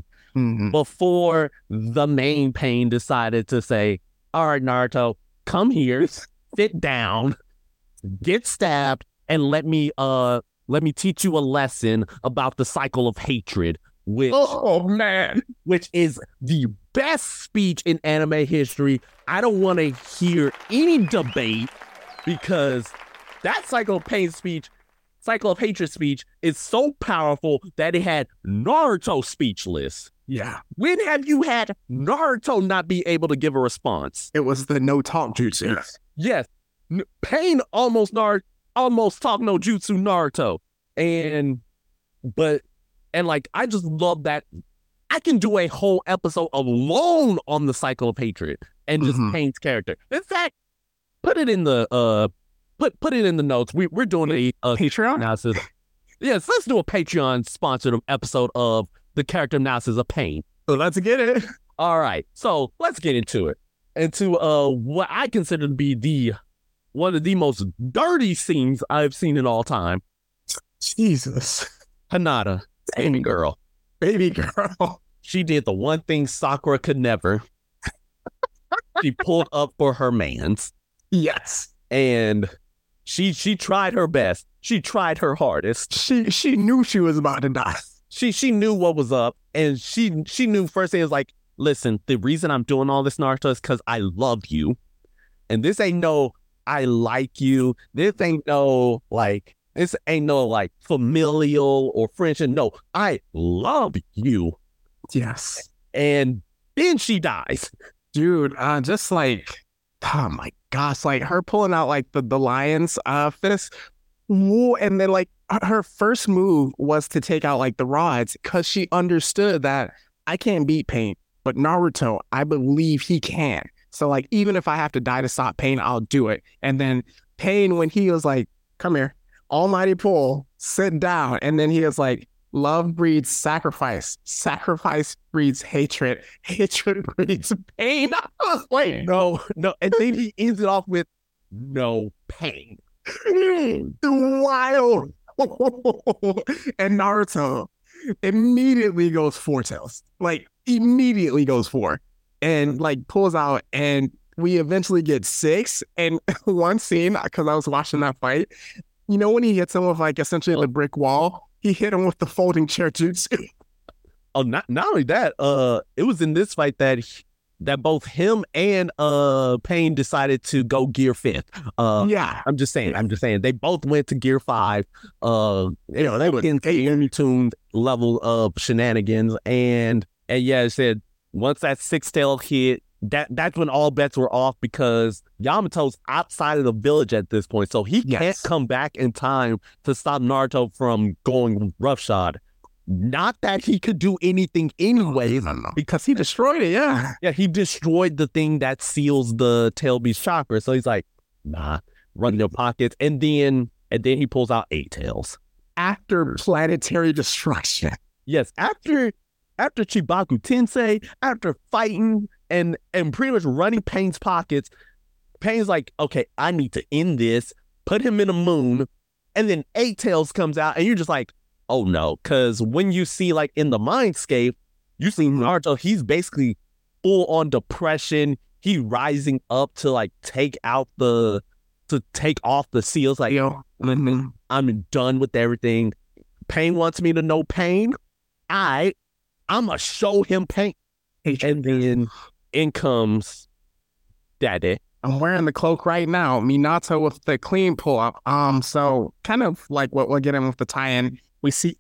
before the main pain decided to say, all right, Naruto, come here, sit down, get stabbed, and let me teach you a lesson about the cycle of hatred, which is the best speech in anime history. I don't want to hear any debate, because that cycle of hatred speech is so powerful that it had Naruto speechless. Yeah. When have you had Naruto not be able to give a response? It was the no talk jutsu. Yes. Pain almost talk no jutsu Naruto. And like, I just love that. I can do a whole episode alone on the cycle of hatred and just Pain's character. In fact, put it in the put it in the notes. We're doing a Patreon analysis. Yes, let's do a Patreon sponsored episode of the character analysis of Pain. So let's get it. All right, so let's get into it. Into what I consider to be one of the most dirty scenes I've seen in all time. Jesus. Hinata, Amy girl. Baby girl. She did the one thing Sakura could never. She pulled up for her mans. Yes. And she tried her best. She tried her hardest. She knew she was about to die. She knew what was up, and she knew first thing was like, listen, the reason I'm doing all this, Naruto, is because I love you. And this ain't no I like you. This ain't no like familial or friendship. No, I love you. Yes. And then she dies. Dude, just like, oh my gosh, like her pulling out like the lion's fist. Whoa, and then like her first move was to take out like the rods because she understood that I can't beat Pain, but Naruto, I believe he can. So like, even if I have to die to stop Pain, I'll do it. And then Pain, when he was like, come here, almighty pull, sit down. And then he was like, love breeds sacrifice. Sacrifice breeds hatred. Hatred breeds pain. I was like, no. And then he ends it off with no pain. Wild. And Naruto immediately goes four tails. Like, immediately goes four. And like pulls out, and we eventually get six. And one scene, because I was watching that fight, you know when he hits him with like essentially a brick wall? He hit him with the folding chair jutsu. Oh, not only that, it was in this fight that both him and Pain decided to go Gear 5th. Yeah. I'm just saying. They both went to Gear 5. They were in tuned level of shenanigans. And yeah, it said once that six tail hit, that's when all bets were off because Yamato's outside of the village at this point. So he can't come back in time to stop Naruto from going roughshod. Not that he could do anything anyway, because he destroyed it, yeah. Yeah, he destroyed the thing that seals the tail beast chakra. So he's like, nah, run in your pockets. And then he pulls out 8 tails. After planetary destruction. Yes, after Chibaku Tensei, after fighting and pretty much running Pain's pockets, Pain's like, okay, I need to end this, put him in a moon, and then 8 tails comes out, and you're just like, oh no, because when you see like in the Mindscape, you see Naruto, he's basically full on depression. He rising up to like take off the seals. Like, I'm done with everything. Pain wants me to know pain. I'm gonna show him pain. And then in comes Daddy. I'm wearing the cloak right now. Minato with the clean pull up. So kind of like what we'll get in with the tie-in. We see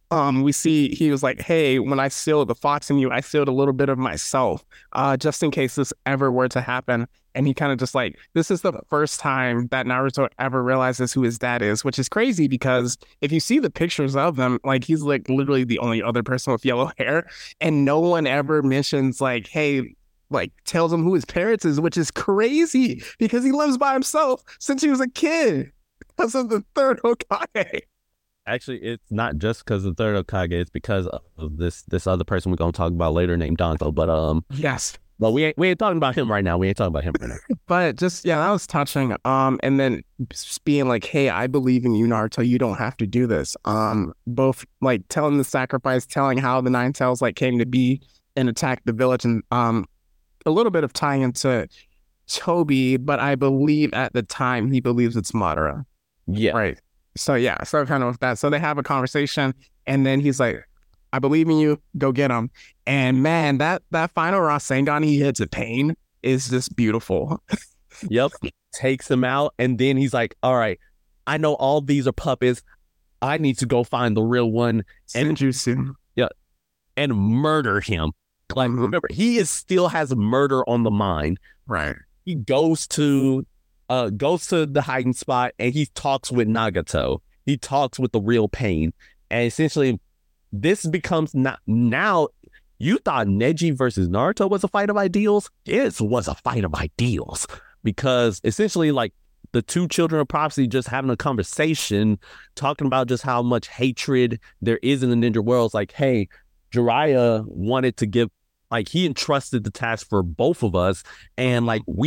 he was like, hey, when I sealed the fox in you, I sealed a little bit of myself, just in case this ever were to happen. And he kind of just like, this is the first time that Naruto ever realizes who his dad is, which is crazy because if you see the pictures of them, like he's like literally the only other person with yellow hair. And no one ever mentions like, hey, like tells him who his parents is, which is crazy because he lives by himself since he was a kid because of the third Hokage. Actually, it's not just because of the third Hokage. It's because of this other person we're going to talk about later named Danko. But yes. But we ain't talking about him right now. But just, yeah, that was touching. And then being like, hey, I believe in you, Naruto. You don't have to do this. Both like telling the sacrifice, telling how the Nine Tails like came to be and attacked the village, and a little bit of tying into Toby, but I believe at the time he believes it's Madara. Yeah. Right. So yeah, so kind of with that. So they have a conversation, and then he's like, I believe in you, go get him. And man, that final Rasengan he hits at Pain is just beautiful. Yep. Takes him out, and then he's like, all right, I know all these are puppets. I need to go find the real one and Senjutsu. Yeah. And murder him. Like, remember, he still has murder on the mind. Right. He goes to the hiding spot, and he talks with Nagato. He talks with the real Pain. And essentially, this becomes now, you thought Neji versus Naruto was a fight of ideals? This was a fight of ideals. Because essentially, like, the two children of prophecy just having a conversation, talking about just how much hatred there is in the ninja world. It's like, hey, Jiraiya wanted to give, like, he entrusted the task for both of us. And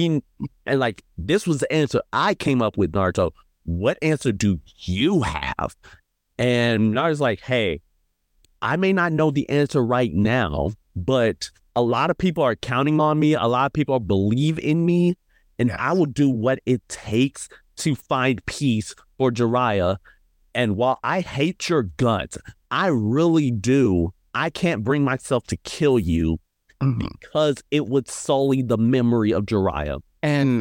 this was the answer I came up with, Naruto. What answer do you have? And Naruto's like, hey, I may not know the answer right now, but a lot of people are counting on me. A lot of people believe in me, and I will do what it takes to find peace for Jiraiya. And while I hate your guts, I really do. I can't bring myself to kill you because it would sully the memory of Jiraiya. And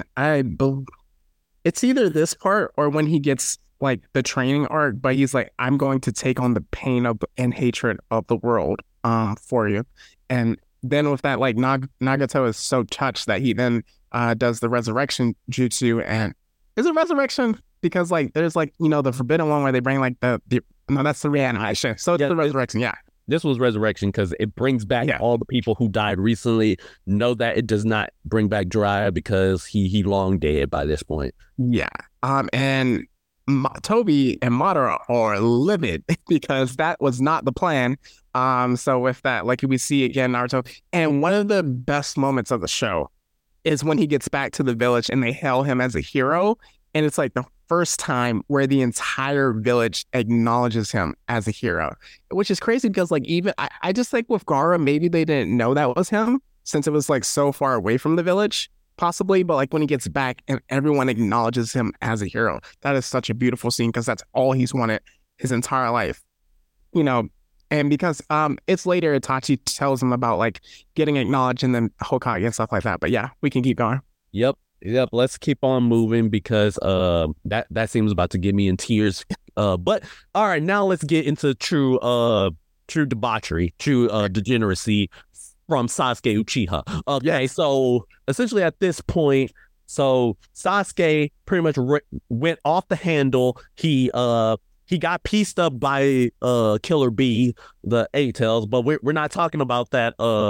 it's either this part or when he gets like the training arc, but he's like, I'm going to take on the pain of and hatred of the world for you. And then with that, like Nagato is so touched that he then does the resurrection jutsu. And is it resurrection? Because like there's like, you know, the forbidden one where they bring like no, that's the reanimation. So it's the resurrection. Yeah. This was resurrection because it brings back all the people who died recently. Know that it does not bring back Jiraiya because he long dead by this point. Yeah. And Toby and Madara are livid because that was not the plan. So with that, like we see again Naruto, and one of the best moments of the show is when he gets back to the village and they hail him as a hero, and it's like the first time where the entire village acknowledges him as a hero, which is crazy because like even I just think with Gaara, maybe they didn't know that was him since it was like so far away from the village. Possibly, but like when he gets back and everyone acknowledges him as a hero, that is such a beautiful scene because that's all he's wanted his entire life, you know. And because it's later Itachi tells him about like getting acknowledged and then Hokage and stuff like that. But yeah, we can keep going. Yep. Let's keep on moving because that seems about to get me in tears. But all right, now let's get into true debauchery, true degeneracy from Sasuke Uchiha. Okay, so essentially at this point, so Sasuke pretty much went off the handle. He got pieced up by Killer B, the A-Tails, but we're not talking about that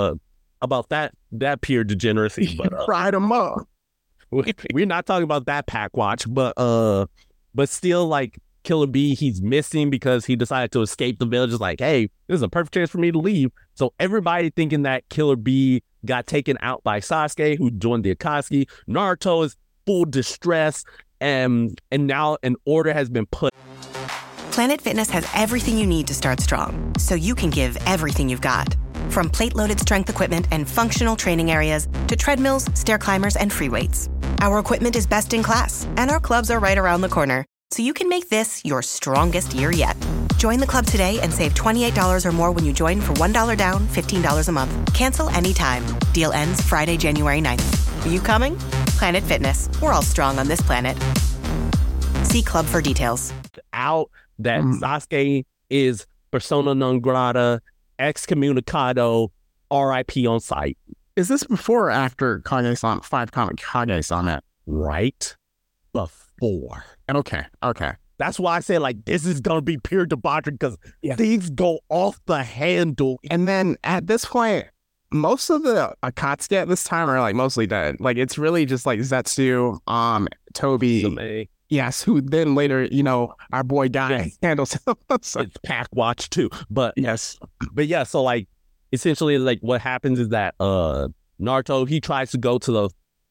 pure degeneracy. But fried him up. We're not talking about that pack watch, but still, like Killer B, he's missing because he decided to escape the village. It's like, hey, this is a perfect chance for me to leave. So everybody thinking that Killer B got taken out by Sasuke, who joined the Akatsuki. Naruto is full distress, and now an order has been put. Planet Fitness has everything you need to start strong, so you can give everything you've got. From plate-loaded strength equipment and functional training areas to treadmills, stair climbers, and free weights. Our equipment is best in class, and our clubs are right around the corner, so you can make this your strongest year yet. Join the club today and save $28 or more when you join for $1 down, $15 a month. Cancel anytime. Deal ends Friday, January 9th. Are you coming? Planet Fitness. We're all strong on this planet. See club for details. Out that Sasuke is persona non grata, excommunicado, RIP on sight. Is this before or after Kage-san, 5 comic Kage-san? Right before. Okay. That's why I say like this is gonna be pure debauchery because things go off the handle. And then at this point, most of the Akatsuki at this time are like mostly dead. Like it's really just like Zetsu, Toby. Zume. Yes, who then later, you know, our boy Guy handles him. So. It's Pack Watch too. But yes. But yeah, so like essentially like what happens is that Naruto, he tries to go to the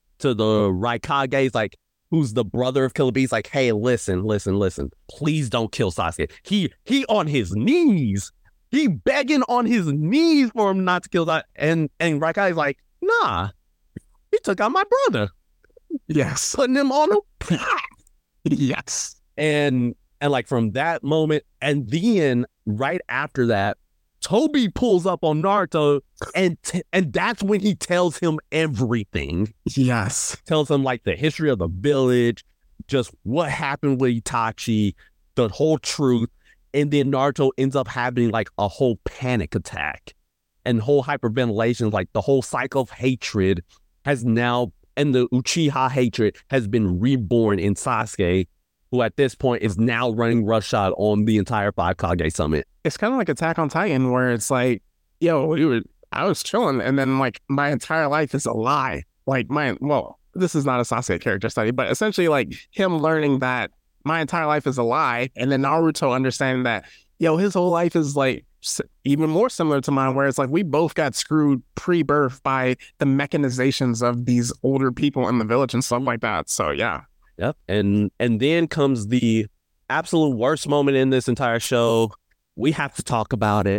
Raikage, like who's the brother of Killer B. He's like, hey, listen, please don't kill Sasuke. He on his knees. He begging on his knees for him not to kill that. And Raikage's like, nah, he took out my brother. Yes. Putting him on a yes. And like from that moment, and then right after that, Toby pulls up on Naruto, and that's when he tells him everything. Yes. Tells him like the history of the village, just what happened with Itachi, the whole truth. And then Naruto ends up having like a whole panic attack and whole hyperventilation, like the whole cycle of hatred has now, and the Uchiha hatred has been reborn in Sasuke, who at this point is now running roughshod on the entire 5 Kage summit. It's kind of like Attack on Titan, where it's like, yo, I was chilling, and then like my entire life is a lie. Like this is not a Sasuke character study, but essentially like him learning that my entire life is a lie, and then Naruto understanding that, his whole life is like even more similar to mine, where it's like we both got screwed pre-birth by the mechanizations of these older people in the village and stuff like that. So yeah. Yep. And then comes the absolute worst moment in this entire show. We have to talk about it.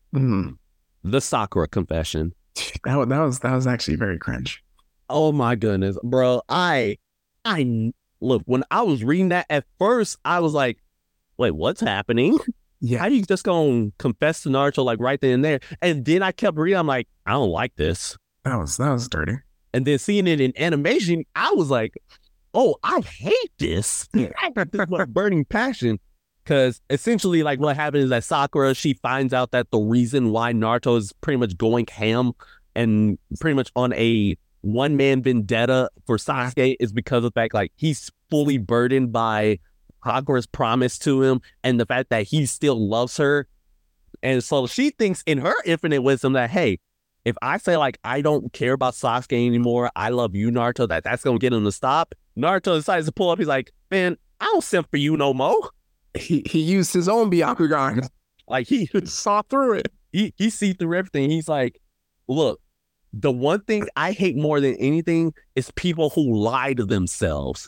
Mm. The Sakura confession. That was actually very cringe. Oh my goodness, bro. I look, when I was reading that at first, I was like, wait, what's happening? Yeah. How do you just gonna confess to Naruto like right then and there? And then I kept reading, I'm like, I don't like this. That was dirty. And then seeing it in animation, I was like, oh, I hate this. I got this much burning passion. Because essentially, like, what happens is that Sakura, she finds out that the reason why Naruto is pretty much going ham and pretty much on a one-man vendetta for Sasuke is because of the fact, like, he's fully burdened by Sakura's promise to him and the fact that he still loves her. And so she thinks in her infinite wisdom that, hey, if I say, like, I don't care about Sasuke anymore, I love you, Naruto, that's going to get him to stop. Naruto decides to pull up. He's like, man, I don't simp for you no more. He used his own Byakugan. Like, he saw through it. He see through everything. He's like, look, the one thing I hate more than anything is people who lie to themselves.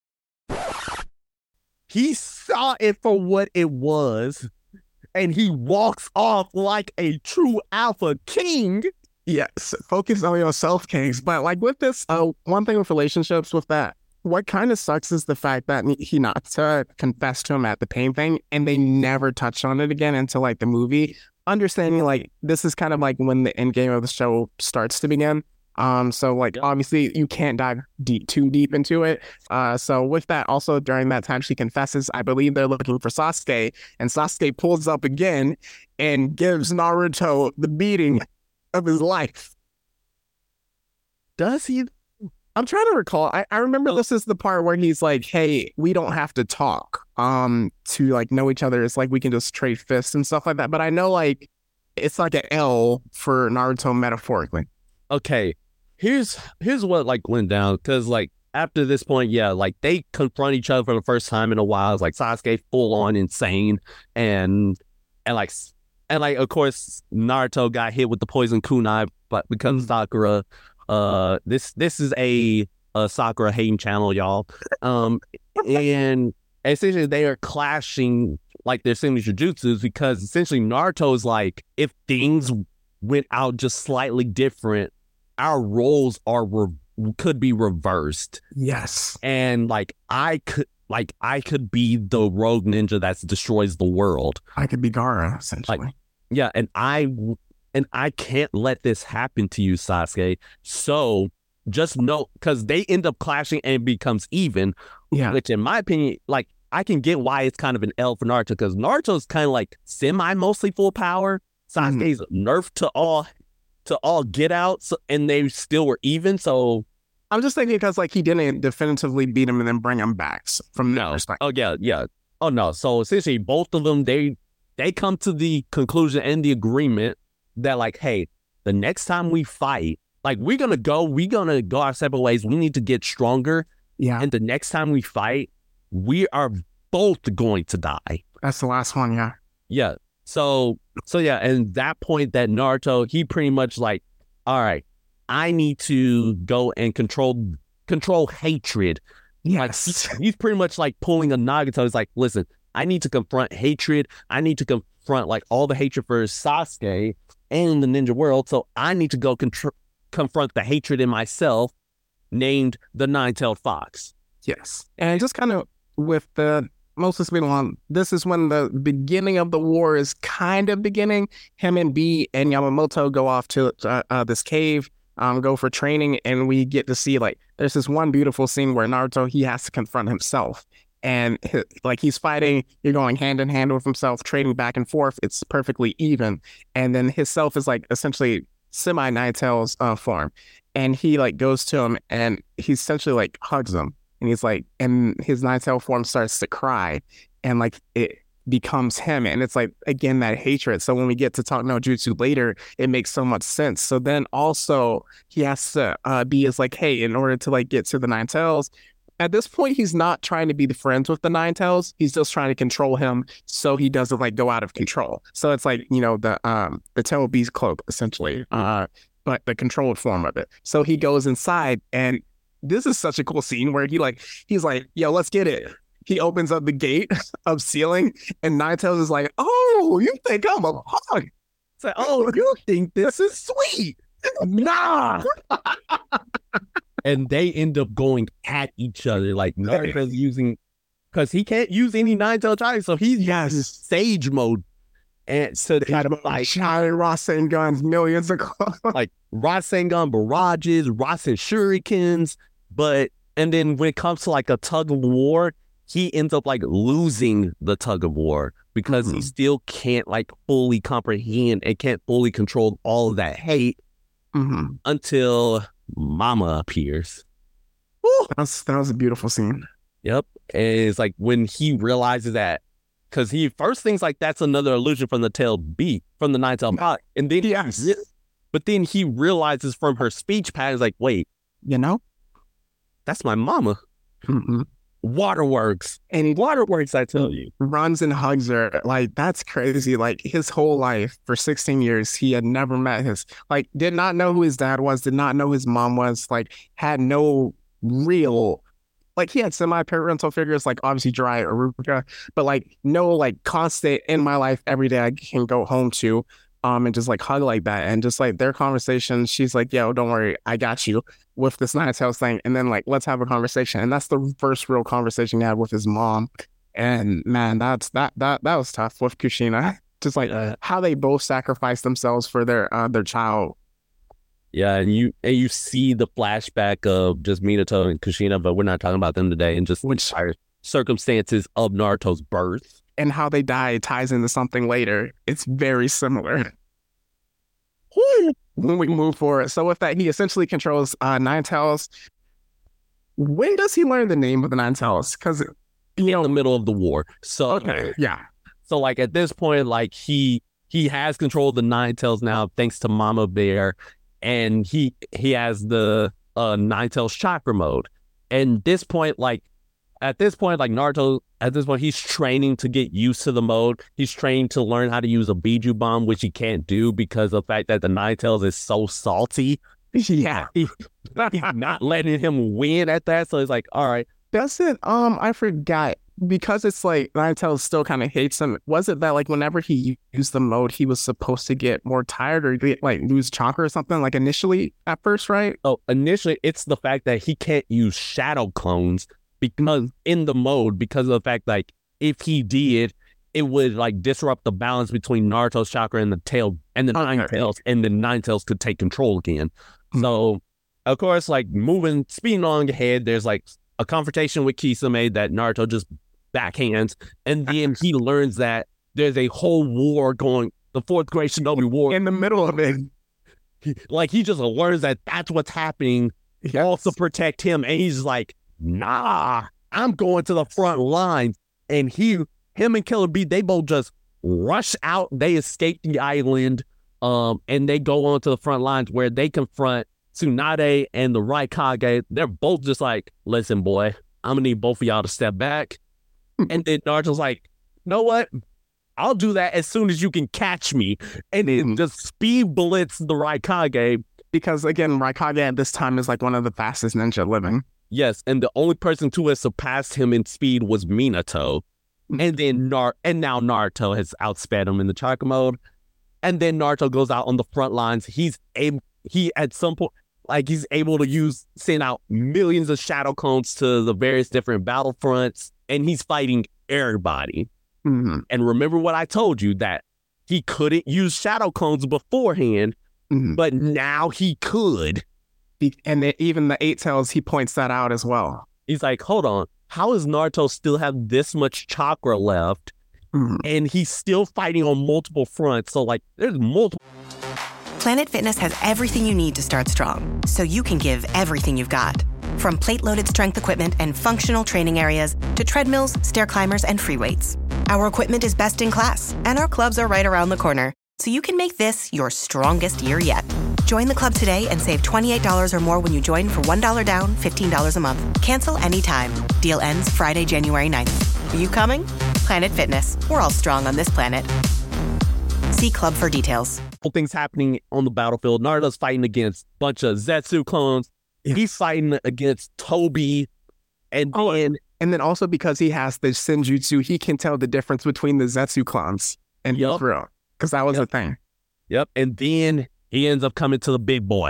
He saw it for what it was, and he walks off like a true alpha king. Yes, focus on yourself, Kings. But like with this, one thing with relationships with that, what kind of sucks is the fact that he not to confess to him at the pain thing, and they never touched on it again until like the movie. Understanding like this is kind of like when the end game of the show starts to begin. So like obviously you can't dive too deep into it. So with that, also during that time she confesses, I believe they're looking for Sasuke, and Sasuke pulls up again and gives Naruto the beating of his life. Does he? I'm trying to recall. I remember this is the part where he's like, hey, we don't have to talk to like know each other. It's like we can just trade fists and stuff like that. But I know like it's like an L for Naruto metaphorically. Okay, here's what like went down, because like after this point, yeah, like they confront each other for the first time in a while. It's like Sasuke full on insane, and like of course Naruto got hit with the poison kunai, but because of Sakura. This is a Sakura hating channel, y'all. And essentially they are clashing like their signature jutsus, because essentially Naruto's like, if things went out just slightly different, our roles could be reversed. Yes. And like I could be the rogue ninja that destroys the world. I could be Gaara, essentially. Like, yeah, and I can't let this happen to you, Sasuke. So just know, because they end up clashing and it becomes even. Yeah. Which, in my opinion, like I can get why it's kind of an L for Naruto, because Naruto's kind of like mostly full power. Sasuke's nerfed to all get out, so, and they still were even. So I'm just thinking because like he didn't definitively beat him and then bring him back from that perspective. Oh yeah. Oh no. So essentially, both of them they come to the conclusion and the agreement that like, hey, the next time we fight, like we're gonna go our separate ways. We need to get stronger. Yeah. And the next time we fight, we are both going to die. That's the last one, yeah. Yeah. So yeah, and that point that Naruto, he pretty much like, all right, I need to go and control hatred. Yes. Like, he's pretty much like pulling a Nagato. He's like, listen, I need to confront hatred. I need to confront like all the hatred for Sasuke and the ninja world. So I need to go confront the hatred in myself, named the Nine-Tailed Fox. Yes. And just kind of with the most of on, this is when the beginning of the war is kind of beginning. Him and B and Yamamoto go off to this cave, go for training, and we get to see like there's this one beautiful scene where Naruto, he has to confront himself. And like he's fighting, you're going hand in hand with himself, trading back and forth. It's perfectly even. And then his self is like essentially semi-Nine-Tails form. And he like goes to him and he essentially like hugs him. And he's like, and his Nine-Tail form starts to cry. And like it becomes him. And it's like, again, that hatred. So when we get to talk no jutsu later, it makes so much sense. So then also he has to be is like, hey, in order to like get to the Nine-Tails, at this point, he's not trying to be the friends with the Nine-Tails. He's just trying to control him so he doesn't like go out of control. So it's like, you know, the Tail Beast cloak, essentially, but the controlled form of it. So he goes inside, and this is such a cool scene where he's like, yo, let's get it. He opens up the gate of ceiling, and Nine-Tails is like, oh, you think I'm a punk? It's like, oh, you think this is sweet? Nah. And they end up going at each other. Like Naruto's using, because he can't use any nine-tailed chakra, so he's using Sage mode. And so they got like giant Rasengan's millions of like Rasengan barrages, Rasen shurikens, and then when it comes to like a tug of war, he ends up like losing the tug of war because he still can't like fully comprehend and can't fully control all of that hate until Mama appears. Woo! That was a beautiful scene. Yep. And it's like when he realizes that, because he first thinks like that's another illusion from the tailed beat, from the nine-tailed pot. And then but then he realizes from her speech pattern, like, wait, that's my mama. Waterworks. And Waterworks, I tell you. Runs and hugs her. Like, that's crazy. Like, his whole life, for 16 years, he had never met did not know who his dad was, did not know who his mom was, like, had no real, like, he had semi-parental figures, like, obviously Jiraiya or Ruka, but, like, no, like, constant in my life every day I can go home to, and just, like, hug like that. And just, like, their conversations, she's like, yo, don't worry, I got you with this Nine-Tails thing. And then, like, let's have a conversation. And that's the first real conversation he had with his mom. And, man, that was tough with Kushina. Just, like, how they both sacrificed themselves for their child. Yeah, and you see the flashback of just Minato and Kushina, but we're not talking about them today, and just entire circumstances of Naruto's birth. And how they die ties into something later. It's very similar. When we move forward. So with that, he essentially controls Nine-Tails. When does he learn the name of the Nine-Tails? Because, in the middle of the war. So, So, like, at this point, like, he has control of the Nine-Tails now, thanks to Mama Bear. And he has the Nine-Tails chakra mode. And at this point, Naruto, he's training to get used to the mode. He's trained to learn how to use a Biju bomb, which he can't do because of the fact that the Nine-Tails is so salty. Yeah. He's not letting him win at that. So it's like, all right. That's it. I forgot. Because it's like Nine-Tails still kind of hates him. Was it that like whenever he used the mode, he was supposed to get more tired or lose chakra or something? Like initially at first, right? Oh, initially it's the fact that he can't use shadow clones because in the mode, because of the fact like if he did, it would like disrupt the balance between Naruto's chakra and the tail and the Nine-Tails, and the Nine-Tails could take control again. So of course, like speeding on ahead, there's like a confrontation with Kisame that Naruto just backhands, and then he learns that there's a whole war going, the fourth Great Shinobi War. In the middle of it. He just learns that that's what's happening, all to protect him, and he's like, nah, I'm going to the front lines. And him and Killer Bee, they both just rush out, they escape the island, and they go on to the front lines where they confront Tsunade and the Raikage. They're both just like, listen, boy, I'm gonna need both of y'all to step back. And then Naruto's like, you know what? I'll do that as soon as you can catch me. And then just speed blitz the Raikage. Because again, Raikage at this time is like one of the fastest ninja living. Yes, and the only person to have surpassed him in speed was Minato. And then now Naruto has outsped him in the chakra mode. And then Naruto goes out on the front lines. He at some point, like, he's able to send out millions of shadow clones to the various different battlefronts, and he's fighting everybody. And remember what I told you, that he couldn't use shadow clones beforehand, but now he could. And even the Eight-Tails, he points that out as well. He's like, hold on, how does Naruto still have this much chakra left? And he's still fighting on multiple fronts. So, like, there's multiple. Planet Fitness has everything you need to start strong, so you can give everything you've got. From plate-loaded strength equipment and functional training areas to treadmills, stair climbers, and free weights. Our equipment is best in class, and our clubs are right around the corner, so you can make this your strongest year yet. Join the club today and save $28 or more when you join for $1 down, $15 a month. Cancel anytime. Deal ends Friday, January 9th. Are you coming? Planet Fitness. We're all strong on this planet. See club for details. Things happening on the battlefield. Naruto's fighting against a bunch of Zetsu clones. He's fighting against Toby. And then also because he has the Senjutsu, he can tell the difference between the Zetsu clones and Hiro. Because that was the thing. Yep. And then he ends up coming to the big boy,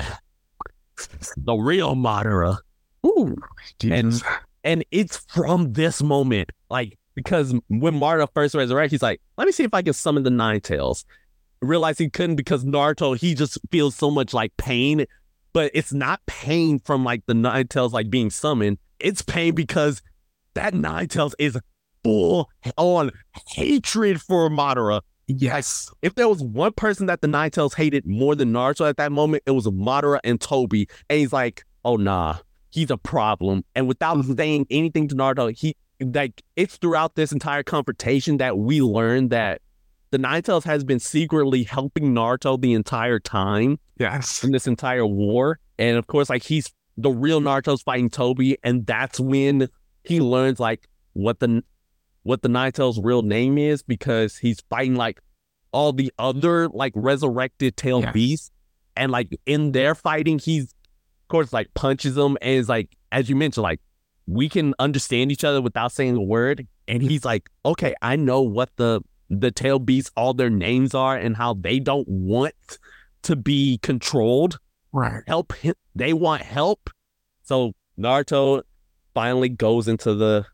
the real Madara. Ooh, Jesus. And it's from this moment, like, because when Madara first resurrects, he's like, let me see if I can summon the Nine Tails. Realize he couldn't because Naruto, he just feels so much like pain, but it's not pain from like the Nine Tails like being summoned. It's pain because that Nine Tails is full on hatred for Madara. Yes. Like, if there was one person that the Nine Tails hated more than Naruto at that moment, it was Madara and Toby. And he's like, oh nah, he's a problem. And without saying anything to Naruto, he like it's throughout this entire confrontation that we learn that the Nine Tails has been secretly helping Naruto the entire time. Yes. In this entire war. And of course, like he's the real Naruto's fighting Toby, and that's when he learns like what the Nine Tails' real name is, because he's fighting like all the other like resurrected tail beasts, and like in their fighting, he's of course like punches them, and is like, as you mentioned, like we can understand each other without saying a word, and he's like, okay, I know what the tail beasts, all their names are, and how they don't want to be controlled. Right. Help him. They want help. So Naruto finally goes and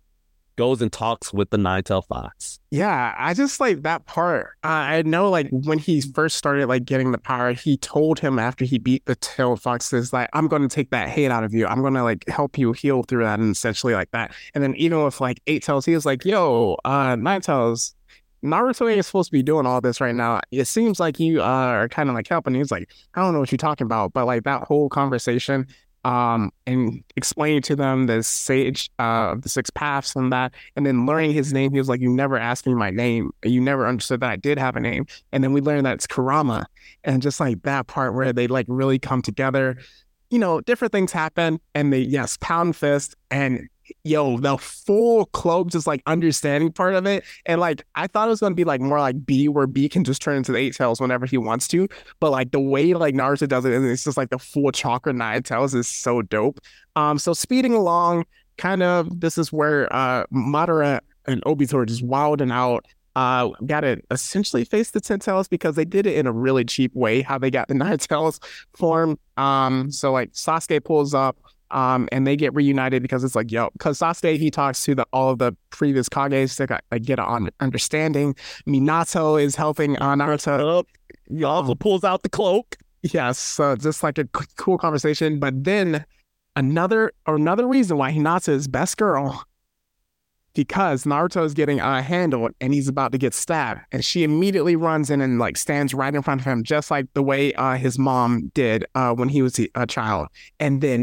talks with the Nine-Tailed Fox. Yeah, I just like that part. I know like when he first started like getting the power, he told him after he beat the tailed foxes, like, I'm going to take that hate out of you. I'm going to like help you heal through that, and essentially like that. And then even with like Eight Tails, he was like, yo, Nine Tails, Naruto ain't supposed to be doing all this right now. It seems like you are kind of like helping. He's like, I don't know what you're talking about, but like that whole conversation, and explaining to them the sage of the six paths and that, and then learning his name. He was like, you never asked me my name. You never understood that I did have a name. And then we learned that it's Kurama, and just like that part where they like really come together. You know, different things happen, and they pound fist, and yo, the full cloak just like understanding part of it. And like I thought it was gonna be like more like B, where B can just turn into the Eight Tails whenever he wants to, but like the way like Naruto does it, and it's just like the full chakra Nine Tails is so dope. So speeding along, kind of this is where Madara and Obito are just wilding out. Gotta essentially face the Ten Tails because they did it in a really cheap way, how they got the Nine Tails form. So like Sasuke pulls up, and they get reunited because it's like, because Sasuke, he talks to all of the previous Kages to like get an understanding. Minato is helping Naruto. He also pulls out the cloak. Yes, so just like a cool conversation. But then another reason why Hinata is best girl, because Naruto is getting handled and he's about to get stabbed, and she immediately runs in and like stands right in front of him, just like the way his mom did when he was a child. And then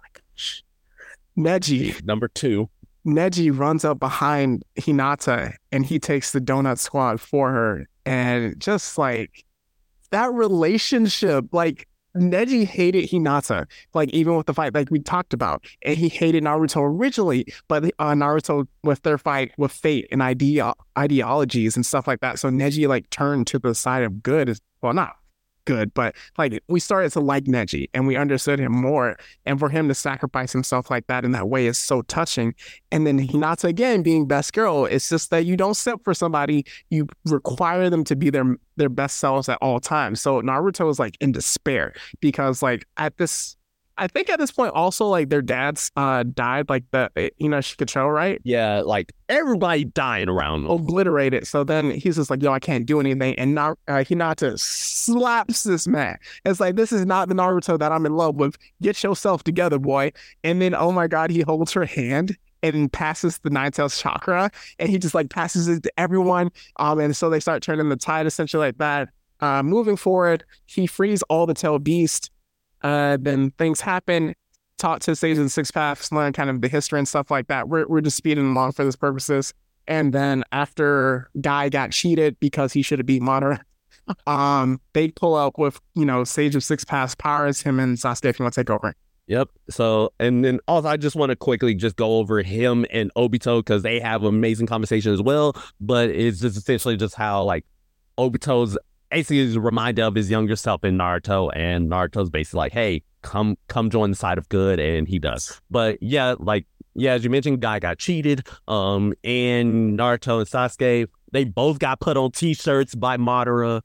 Neji, number 2. Neji runs up behind Hinata and he takes the donut squad for her. And just like that relationship, like Neji hated Hinata, like even with the fight like we talked about, and he hated Naruto originally, but Naruto with their fight with fate and ideologies and stuff like that. So Neji like turned to the side of good. Well, not good, but like we started to like Neji and we understood him more, and for him to sacrifice himself like that in that way is so touching. And then Hinata, again, being best girl, it's just that you don't simp for somebody, you require them to be their best selves at all times. So Naruto is like in despair because like I think at this point also like their dads died, like the Shikacho, right? Yeah, like everybody dying around them. Obliterated. So then he's just like, yo, I can't do anything. And now Hinata slaps this man. It's like, this is not the Naruto that I'm in love with. Get yourself together, boy. And then, oh my God, he holds her hand and passes the Nine Tails chakra, and he just like passes it to everyone. And so they start turning the tide essentially like that. Moving forward, he frees all the tail beasts. Then things happen, taught to Sage and Six Paths, learn kind of the history and stuff like that. We're just speeding along for this purposes. And then after Guy got cheated because he should have beat Madara, they pull up with, Sage of Six Paths powers, him and Sasuke, if you want to take over. Yep. So, and then also I just want to quickly just go over him and Obito because they have an amazing conversation as well. But it's just essentially just how like Obito's basically is a reminder of his younger self in Naruto, and Naruto's basically like, hey, come join the side of good, and he does. But yeah, as you mentioned, Guy got cheated, and Naruto and Sasuke, they both got put on t-shirts by Madara,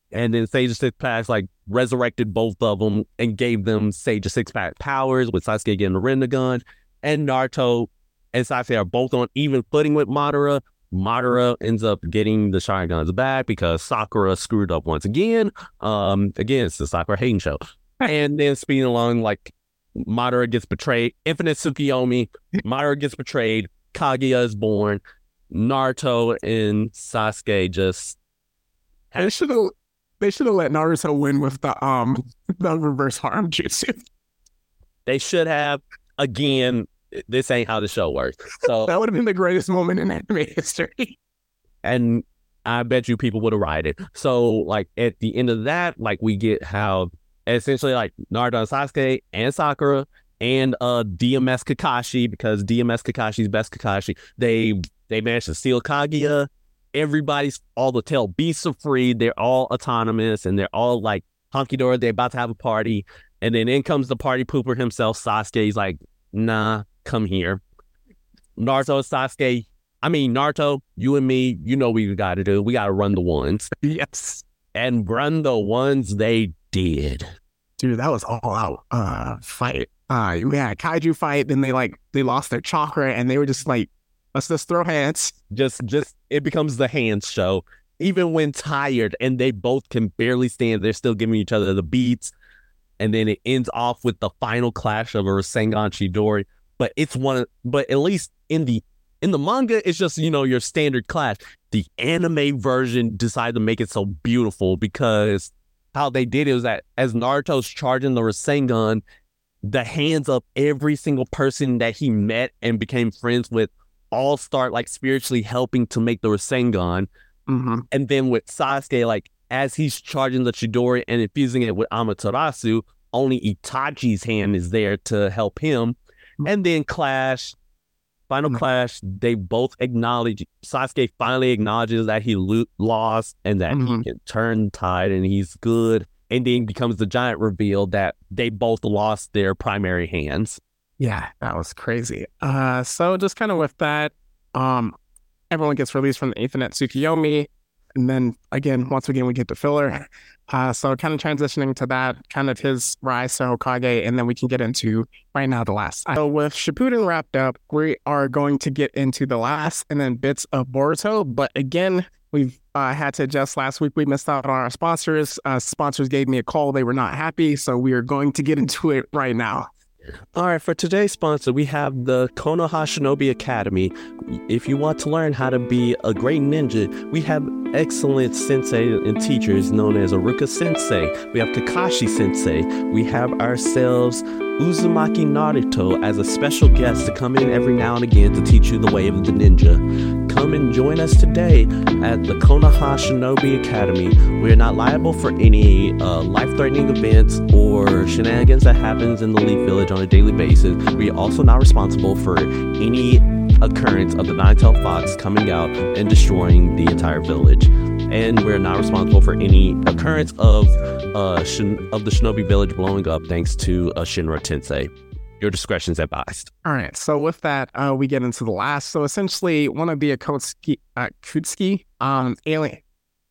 And then Sage of Six Packs like resurrected both of them and gave them Sage of Six Pack powers, with Sasuke getting the Rinnegan. And Naruto and Sasuke are both on even footing with Madara. Madara ends up getting the Sharingans back because Sakura screwed up once again. Again, it's the Sakura hating show. And then speeding along, like, Madara gets betrayed. Infinite Tsukiyomi. Madara gets betrayed. Kaguya is born. Naruto and Sasuke just... They should have let Naruto win with the reverse harm jutsu. They should have. Again, this ain't how the show works. So that would have been the greatest moment in anime history. And I bet you people would have rioted. So, like, at the end of that, like, we get how essentially, like, Naruto and Sasuke and Sakura and DMS Kakashi, because DMS Kakashi's best Kakashi, they managed to steal Kaguya. All the tail beasts are free. They're all autonomous and they're all like hunky-dory. They're about to have a party. And then in comes the party pooper himself, Sasuke. He's like, nah, come here. Naruto, you and me, you know what we got to do. We got to run the ones. Yes. And run the ones they did. Dude, that was all out fight. Yeah, kaiju fight. Then they lost their chakra and they were just like, let's just throw hands. Just it becomes the hands show. Even when tired and they both can barely stand, they're still giving each other the beats. And then it ends off with the final clash of a Rasengan Chidori. But at least in the manga, it's just, your standard clash. The anime version decided to make it so beautiful because how they did it was that as Naruto's charging the Rasengan, the hands of every single person that he met and became friends with all start like spiritually helping to make the Rasengan. Mm-hmm. And then with Sasuke, like as he's charging the Chidori and infusing it with Amaterasu, only Itachi's hand is there to help him. And then final clash, they both acknowledge, Sasuke finally acknowledges that he lost and that he can turn tide and he's good. And then becomes the giant reveal that they both lost their primary hands. Yeah, that was crazy. So just kind of with that, everyone gets released from the Infinite Tsukiyomi. And then once again, we get to filler. So kind of transitioning to that, kind of his rise to Hokage, and then we can get into right now the last. So with Shippuden wrapped up, we are going to get into the last and then bits of Boruto. But again, we've had to adjust last week. We missed out on our sponsors. Sponsors gave me a call. They were not happy. So we are going to get into it right now. All right, for today's sponsor, we have the Konoha Shinobi Academy. If you want to learn how to be a great ninja, we have excellent sensei and teachers known as Aruka Sensei. We have Kakashi Sensei. We have ourselves Uzumaki Naruto as a special guest to come in every now and again to teach you the way of the ninja. Come and join us today at the Konoha Shinobi Academy. We are not liable for any life-threatening events or shenanigans that happens in the Leaf Village on a daily basis. We are also not responsible for any occurrence of the Nine-Tailed Fox coming out and destroying the entire village. And we're not responsible for any occurrence of the Shinobi Village blowing up thanks to Shinra Tensei. Your discretion is advised. All right. So with that, we get into the last. So essentially, one of the Akutsuki, alien.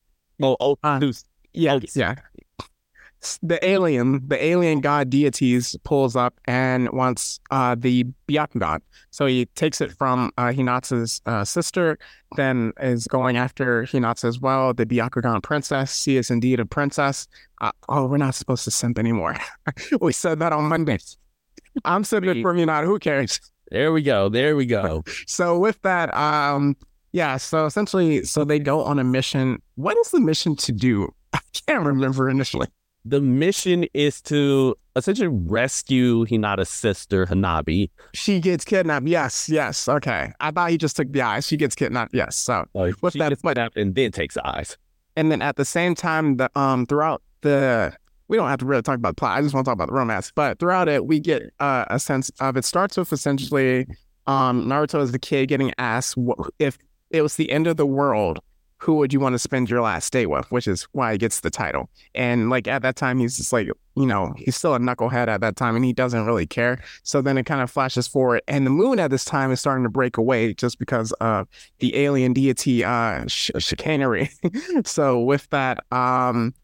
Yeah. The alien god deities pulls up and wants the Byakugan. So he takes it from Hinata's sister, then is going after Hinata as well, the Byakugan princess. She is indeed a princess. We're not supposed to simp anymore. We said that on Monday. I'm simping for Hinata. Who cares? There we go. So with that, so essentially, they go on a mission. What is the mission to do? I can't remember initially. The mission is to essentially rescue Hinata's sister, Hanabi. She gets kidnapped. Yes. Okay. I thought he just took the eyes. She gets kidnapped. Yes. So with that, it's kidnapped and then takes the eyes. And then at the same time, throughout the, we don't have to really talk about the plot. I just want to talk about the romance. But throughout it, we get a sense of, it starts with essentially Naruto as the kid getting asked if it was the end of the world, who would you want to spend your last day with, which is why he gets the title. And like at that time, he's just like, he's still a knucklehead at that time and he doesn't really care. So then it kind of flashes forward and the moon at this time is starting to break away just because of the alien deity chicanery. So with that,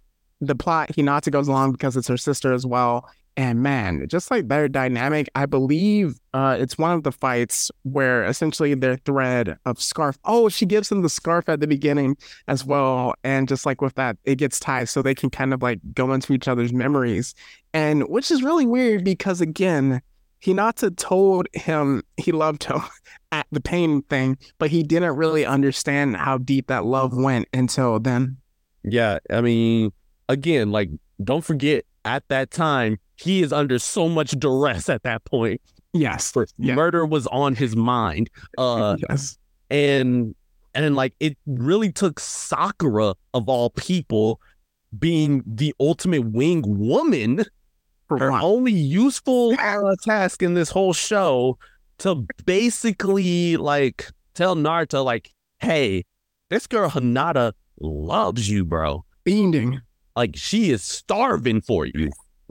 the plot, Hinata goes along because it's her sister as well. And man, just like their dynamic, I believe it's one of the fights where essentially their thread of scarf. Oh, she gives them the scarf at the beginning as well. And just like with that, it gets tied so they can kind of like go into each other's memories. And which is really weird because again, Hinata told him he loved him at the pain thing, but he didn't really understand how deep that love went until then. Yeah, I mean, again, like, don't forget, at that time, he is under so much duress at that point. Yes. Murder was on his mind. Yes. And like, it really took Sakura, of all people, being the ultimate wing woman, her only useful task in this whole show, to basically like tell Naruto like, hey, this girl Hinata loves you, bro. Fiending. Like, she is starving for you.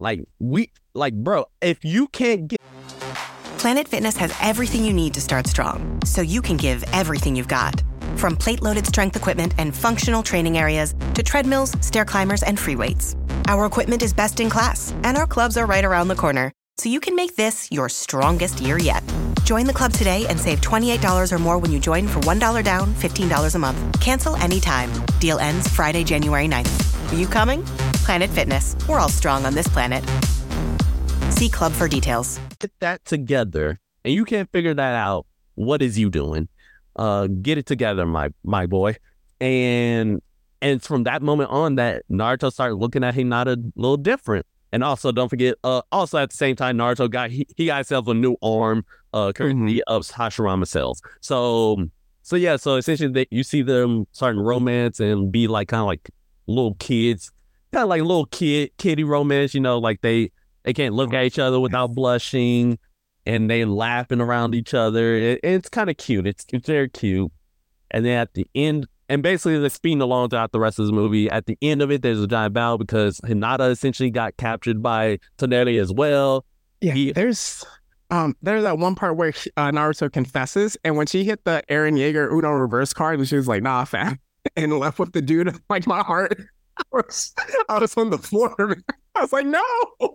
Bro, if you can't get... Planet Fitness has everything you need to start strong, so you can give everything you've got. From plate-loaded strength equipment and functional training areas to treadmills, stair climbers, and free weights. Our equipment is best in class, and our clubs are right around the corner, so you can make this your strongest year yet. Join the club today and save $28 or more when you join for $1 down, $15 a month. Cancel anytime. Deal ends Friday, January 9th. Are you coming? Planet Fitness. We're all strong on this planet. See club for details. Get that together, and you can't figure that out. What is you doing? Get it together, my boy. And from that moment on, that Naruto started looking at Hinata a little different. And also, don't forget, also at the same time, Naruto got himself a new arm, courtesy of Hashirama cells. So essentially, you see them starting romance and be like kind of like little kids, kind of like little kiddie romance. You know, like they can't look at each other without blushing, and they laughing around each other. It's kind of cute. It's very cute. And then at the end. And basically, they're speeding along throughout the rest of the movie. At the end of it, there's a giant battle because Hinata essentially got captured by Toneri as well. Yeah, there's that one part where Naruto confesses, and when she hit the Eren Yeager Uno reverse card, and she was like, "Nah, fam," and left with the dude. Like my heart, I was on the floor. I was like, "No."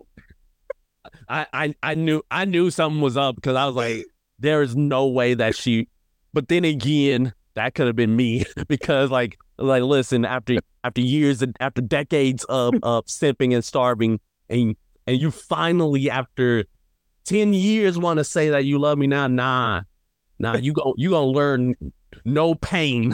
I knew something was up because I was like, there is no way that she. But then again, that could have been me because like listen, after years and after decades of simping and starving, and you finally after 10 years want to say that you love me now, nah, you gonna learn no pain.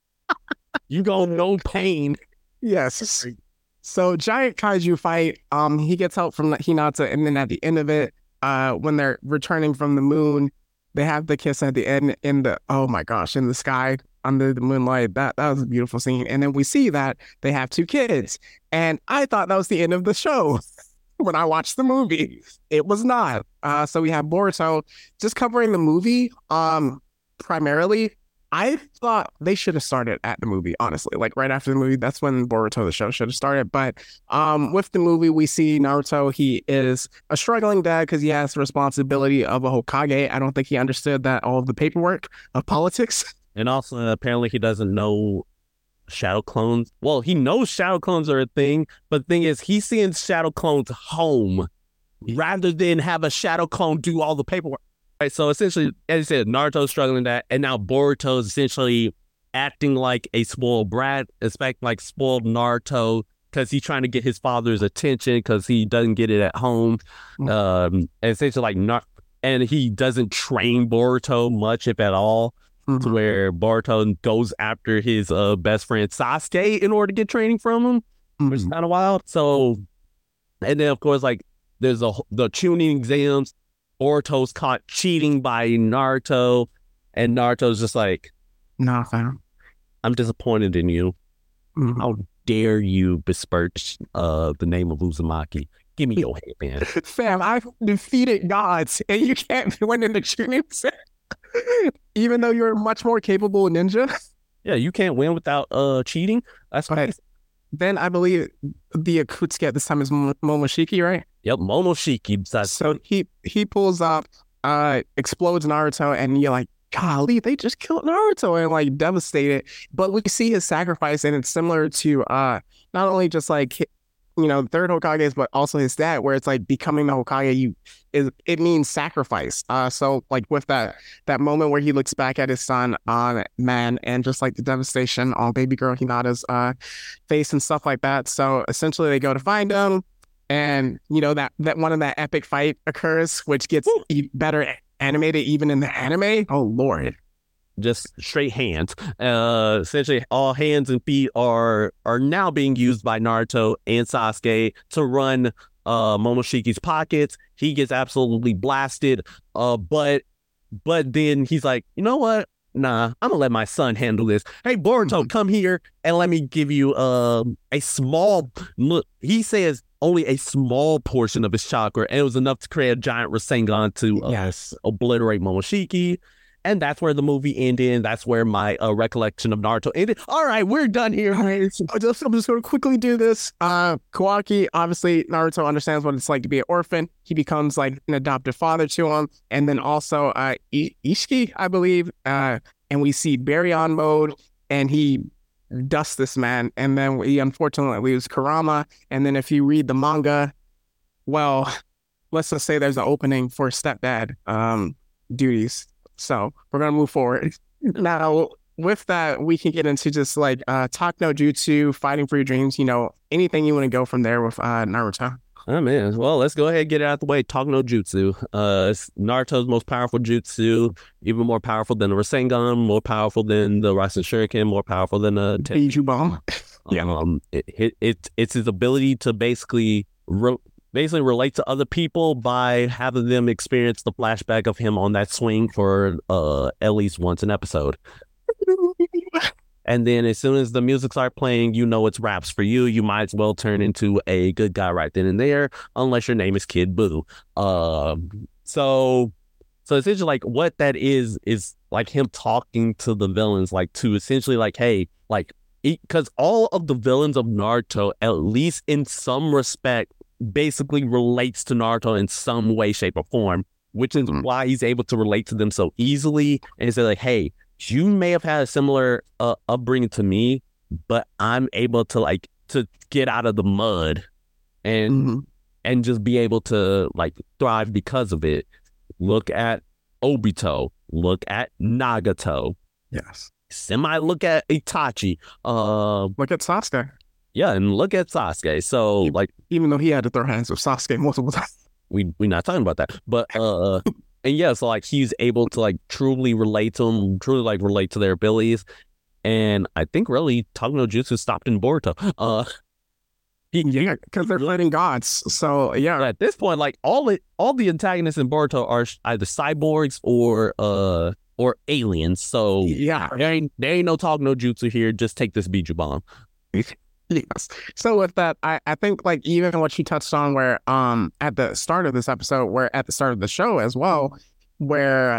You gonna no pain. Yes. So giant kaiju fight. He gets help from Hinata, and then at the end of it, when they're returning from the moon, they have the kiss at the end in the, oh my gosh, in the sky under the moonlight. That was a beautiful scene. And then we see that they have 2 kids. And I thought that was the end of the show when I watched the movie. It was not. So we have Boruto just covering the movie. Primarily, I thought they should have started at the movie, honestly. Like right after the movie, that's when Boruto, the show, should have started. But with the movie, we see Naruto. He is a struggling dad because he has the responsibility of a Hokage. I don't think he understood that all of the paperwork of politics. And also, apparently, he doesn't know shadow clones. Well, he knows shadow clones are a thing, but the thing is, he sends shadow clones home rather than have a shadow clone do all the paperwork. Right, so essentially, as you said, Naruto's struggling that, and now Boruto's essentially acting like a spoiled brat, like spoiled Naruto, because he's trying to get his father's attention because he doesn't get it at home. And essentially, and he doesn't train Boruto much, if at all, to where Boruto goes after his best friend Sasuke in order to get training from him, which is kind of wild. So, and then of course, like there's the tuning exams. Boruto's caught cheating by Naruto, and Naruto's just like, nah, fam, I'm disappointed in you. How dare you besmirch the name of Uzumaki? Give me your headband. Fam, I've defeated gods, and you can't win in the tuning set. Even though you're a much more capable ninja. Yeah, you can't win without cheating. That's right. Then I believe the Akutsuki at this time is Momoshiki, right? Yep, Momoshiki. So he pulls up, explodes Naruto, and you're like, golly, they just killed Naruto and like devastated. But we see his sacrifice, and it's similar to not only just like the third Hokage, but also his dad, where it's like becoming the Hokage, it means sacrifice. So like with that moment where he looks back at his son, man, and just like the devastation on baby girl Hinata's face and stuff like that. So essentially, they go to find him, and that one of that epic fight occurs, which gets better animated even in the anime. Oh Lord. Just straight hands. Essentially, all hands and feet are now being used by Naruto and Sasuke to run Momoshiki's pockets. He gets absolutely blasted. But then he's like, you know what? Nah, I'm gonna let my son handle this. Hey, Boruto, come here and let me give you a small. He says only a small portion of his chakra, and it was enough to create a giant Rasengan to obliterate Momoshiki. And that's where the movie ended. And that's where my recollection of Naruto ended. All right, we're done here. All right, I'm just going to quickly do this. Kawaki, obviously, Naruto understands what it's like to be an orphan. He becomes like an adoptive father to him. And then also Ishiki, I believe. And we see Baryon mode, and he dusts this man. And then he unfortunately loses Kurama. And then if you read the manga, well, let's just say there's an opening for stepdad duties. So we're going to move forward. Now, with that, we can get into just like talk no jutsu, fighting for your dreams, anything you want to go from there with Naruto. Oh, man. Well, let's go ahead and get it out the way. Talk no jutsu. It's Naruto's most powerful jutsu, even more powerful than the Rasengan, more powerful than the Rasen Shuriken, more powerful than the Biju Bomb. It's his ability to basically relate to other people by having them experience the flashback of him on that swing for at least once an episode. And then as soon as the music starts playing, it's raps for you. You might as well turn into a good guy right then and there, unless your name is Kid Buu. So essentially, like, what that is like him talking to the villains, like, to essentially, like, hey, like, because all of the villains of Naruto, at least in some respect, basically relates to Naruto in some way, shape, or form, which is why he's able to relate to them so easily and say like, hey, you may have had a similar upbringing to me, but I'm able to get out of the mud and just be able to like thrive because of it. Look at Obito, look at Nagato. Yes. Look at Itachi. Look at Sasuke. Yeah, and look at Sasuke. So, like, even though he had to throw hands with Sasuke multiple times, we're not talking about that. But and yeah, so like he's able to like truly relate to them, truly like relate to their abilities. And I think really Talk no Jutsu stopped in Boruto. Yeah, because they're fighting gods. So yeah, at this point, like all the antagonists in Boruto are either cyborgs or aliens. So yeah, there ain't no Talk no Jutsu here. Just take this Biju Bomb. Yes. So with that, I think like even what you touched on where at the start of this episode, where at the start of the show as well, where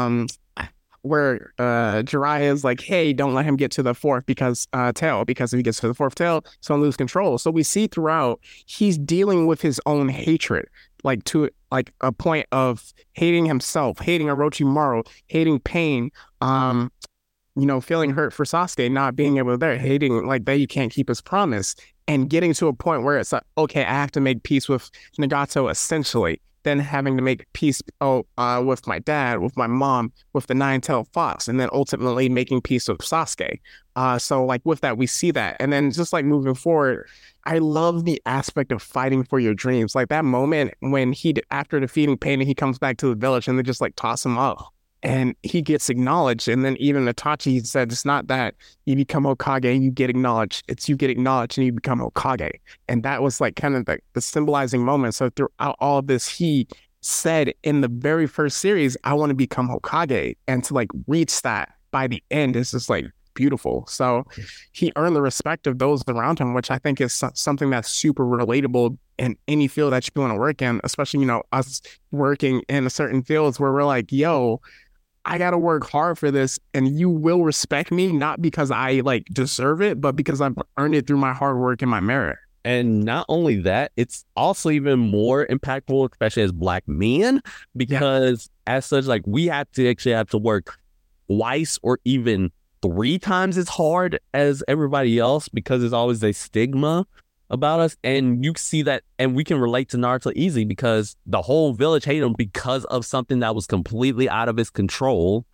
Jiraiya is like, hey, don't let him get to the fourth tail, because if he gets to the fourth tail, he's gonna lose control. So we see throughout he's dealing with his own hatred, like to like a point of hating himself, hating Orochimaru, hating pain, feeling hurt for Sasuke not being able to there, hating like that he can't keep his promise, and getting to a point where it's like, okay, I have to make peace with Nagato essentially, then having to make peace with my dad, with my mom, with the nine-tailed fox, and then ultimately making peace with Sasuke. So like with that, we see that. And then just like moving forward, I love the aspect of fighting for your dreams. Like that moment when after defeating Pain, he comes back to the village and they just like toss him up. And he gets acknowledged. And then even Itachi said, it's not that you become Hokage and you get acknowledged. It's you get acknowledged and you become Hokage. And that was like kind of the symbolizing moment. So throughout all of this, he said in the very first series, I want to become Hokage. And to like reach that by the end is just like beautiful. So he earned the respect of those around him, which I think is something that's super relatable in any field that you want to work in, especially, us working in a certain fields where we're like, yo, I got to work hard for this and you will respect me, not because I like deserve it, but because I've earned it through my hard work and my merit. And not only that, it's also even more impactful, especially as Black men, because as such, like we have to work twice or even 3 times as hard as everybody else, because there's always a stigma about us, and you see that, and we can relate to Naruto easily because the whole village hated him because of something that was completely out of his control,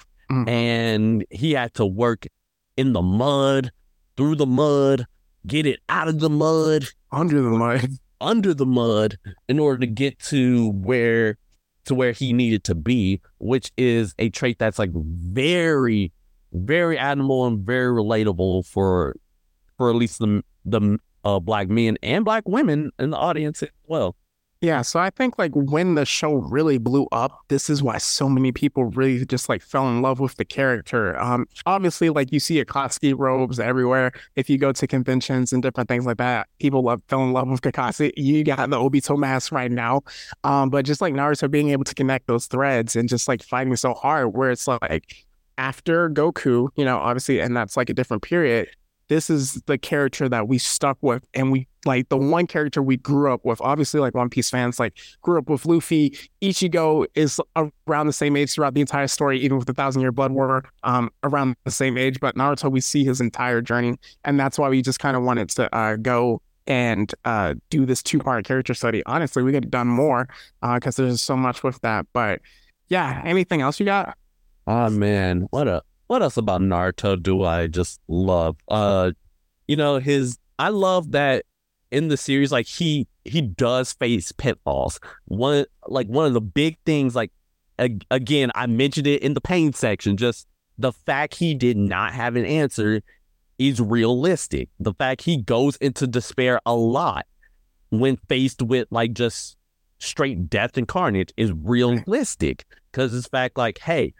and he had to work in the mud, through the mud, get it out of the mud, under the mud, in order to get to where he needed to be, which is a trait that's like very, very admirable and very relatable for at least the Black men and Black women in the audience as well. Yeah, so I think like when the show really blew up, this is why so many people really just like fell in love with the character. Obviously, like you see Akatsuki robes everywhere. If you go to conventions and different things like that, people fell in love with Kakashi. You got the Obito mask right now. But just like Naruto being able to connect those threads and just like fighting so hard, where it's like after Goku, you know, obviously, and that's like a different period. This is the character that we stuck with, and we like the one character we grew up with. Obviously, like One Piece fans, like grew up with Luffy. Ichigo is around the same age throughout the entire story, even with the 1,000-Year Blood War, around the same age. But Naruto, we see his entire journey, and that's why we just kind of wanted to go and do this 2-part character study. Honestly, we could have done more because there's so much with that. But yeah, anything else you got? Oh man, what else about Naruto do I just love? You know, I love that in the series, like he does face pitfalls. One of the big things, like again, I mentioned it in the pain section, just the fact he did not have an answer is realistic. The fact he goes into despair a lot when faced with like just straight death and carnage is realistic, because it's fact like, hey,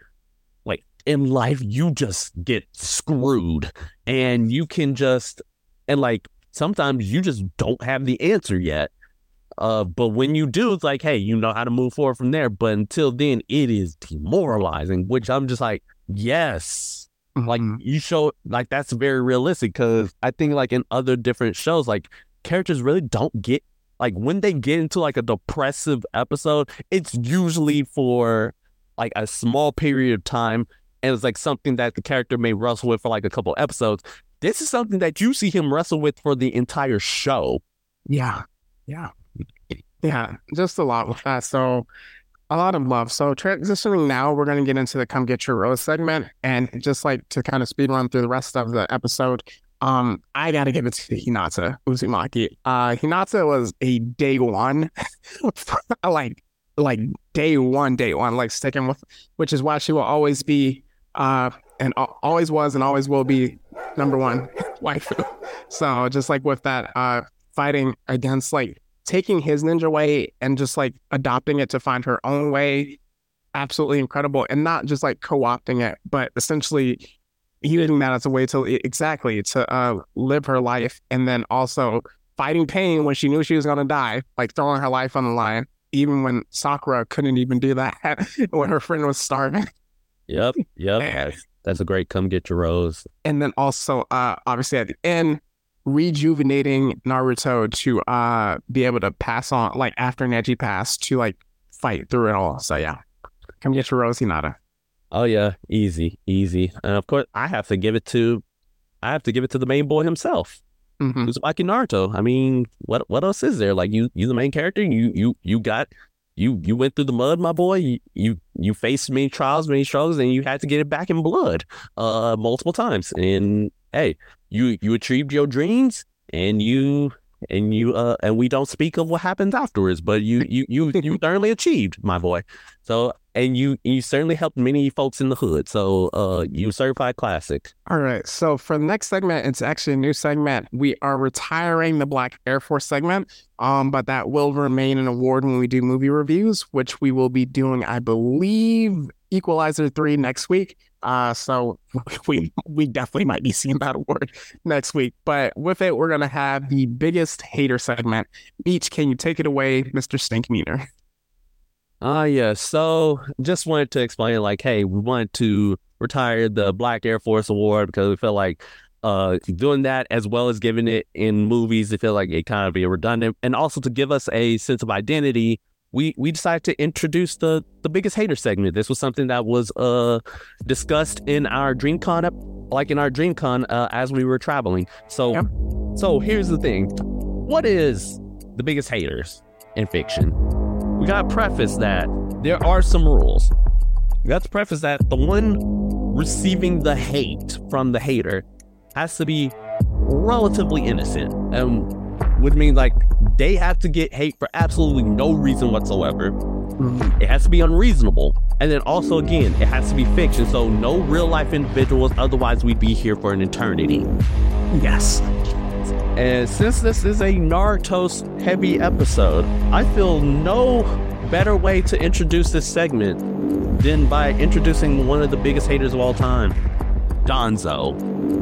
in life you just get screwed, and you can just, and like sometimes you just don't have the answer yet, but when you do, it's like, hey, you know how to move forward from there. But until then, it is demoralizing, which I'm just like, yes, like you show, like that's very realistic, because I think like in other different shows, like characters really don't get, like when they get into like a depressive episode, it's usually for like a small period of time, and it's like something that the character may wrestle with for like a couple episodes. This is something that you see him wrestle with for the entire show. Yeah, just a lot with that. So a lot of love. So transitioning now, we're going to get into the Come Get Your Rose segment, and just like to kind of speed run through the rest of the episode. I got to give it to Hinata Uzumaki. Hinata was a day one, like day one, like sticking with, which is why she will always be, and always was and always will be number one waifu. So just like with that, fighting against like taking his ninja way and just like adopting it to find her own way, absolutely incredible. And not just like co-opting it, but essentially using that as a way to live her life, and then also fighting pain when she knew she was going to die, like throwing her life on the line, even when Sakura couldn't even do that when her friend was starving. Yep. That's a great Come Get Your Rose. And then also, obviously at the end, rejuvenating Naruto to be able to pass on, like after Neji passed, to like fight through it all. So yeah, Come Get Your Rose, Hinata. Oh yeah, easy. And of course, I have to give it to the main boy himself. Uzumaki Naruto. I mean, what else is there? Like you the main character. You went through the mud, my boy. You faced many trials, many struggles, and you had to get it back in blood, multiple times. And hey, you achieved your dreams, and we don't speak of what happens afterwards, but you thoroughly achieved, my boy. So, and you certainly helped many folks in the hood. So, you certified classic. All right. So for the next segment, it's actually a new segment. We are retiring the Black Air Force segment, but that will remain an award when we do movie reviews, which we will be doing, I believe, Equalizer 3 next week. So we definitely might be seeing that award next week. But with it, we're going to have the biggest hater segment. Beach, can you take it away, Mr. Stinkmeaner? Yeah. So just wanted to explain, like, hey, we wanted to retire the Black Air Force Award because we felt like doing that as well as giving it in movies, it felt like it kind of be redundant. And also to give us a sense of identity, we decided to introduce the biggest hater segment. This was something that was discussed in our DreamCon, as we were traveling. So here's the thing. what is the biggest haters in fiction? We got to preface that there are some rules. We got to preface that the one receiving the hate from the hater has to be relatively innocent, which means like they have to get hate for absolutely no reason whatsoever. It has to be unreasonable, and then also again it has to be fiction, so no real life individuals, otherwise we'd be here for an eternity. Yes. And since this is a Naruto heavy episode, I feel no better way to introduce this segment than by introducing one of the biggest haters of all time, Danzo.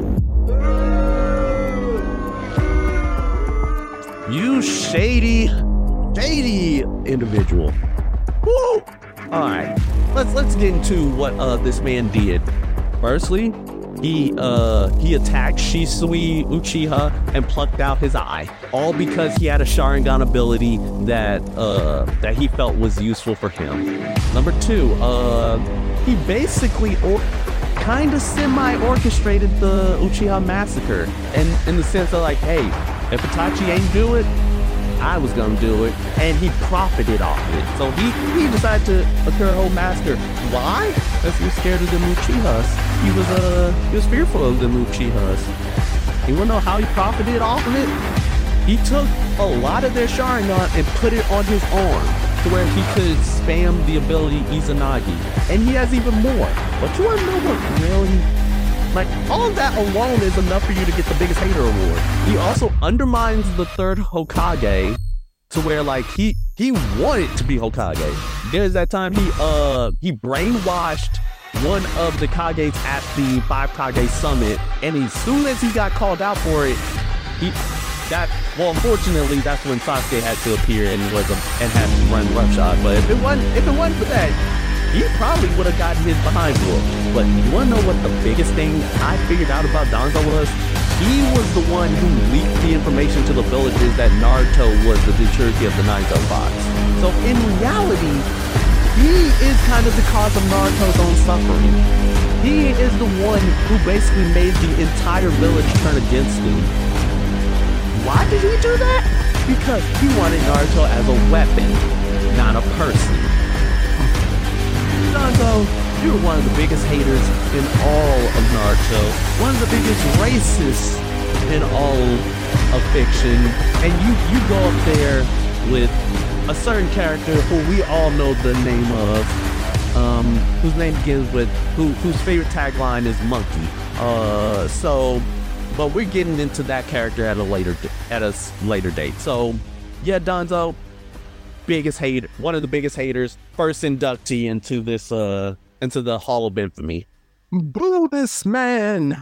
You shady individual. Woo! Alright, let's get into what this man did. Firstly, he attacked Shisui Uchiha and plucked out his eye, all because he had a Sharingan ability that he felt was useful for him. Number two, he basically kind of semi-orchestrated the Uchiha massacre, and in the sense of like, hey, if Itachi ain't do it, I was gonna do it, and he profited off it. So he decided to occur a whole massacre. Why? Because he was scared of the Uchihas. He was fearful of the Uchihas. You wanna know how he profited off of it? He took a lot of their Sharingan and put it on his arm to where he could spam the ability Izanagi, and he has even more. But you wanna know what really? Like, all of that alone is enough for you to get the biggest hater award. He also undermines the third Hokage to where, like, he wanted to be Hokage. There's that time he brainwashed one of the Kages at the Five Kage Summit, and as soon as he got called out for it, unfortunately, that's when Sasuke had to appear and had to run roughshod. But if it wasn't for that, he probably would have gotten his behind whooped. But you want to know what the biggest thing I figured out about Danzo was? He was the one who leaked the information to the villagers that Naruto was the Jinchuriki of the Naito Fox. So in reality, he is kind of the cause of Naruto's own suffering. He is the one who basically made the entire village turn against him. Why did he do that? Because he wanted Naruto as a weapon, not a person. Danzo, you're one of the biggest haters in all of Naruto, one of the biggest racists in all of fiction, and you go up there with a certain character who we all know the name of, whose name begins with, whose favorite tagline is Monkey. But we're getting into that character at a later date. So, yeah, Danzo, biggest hater, one of the biggest haters, first inductee into the Hall of Infamy. Boo this man.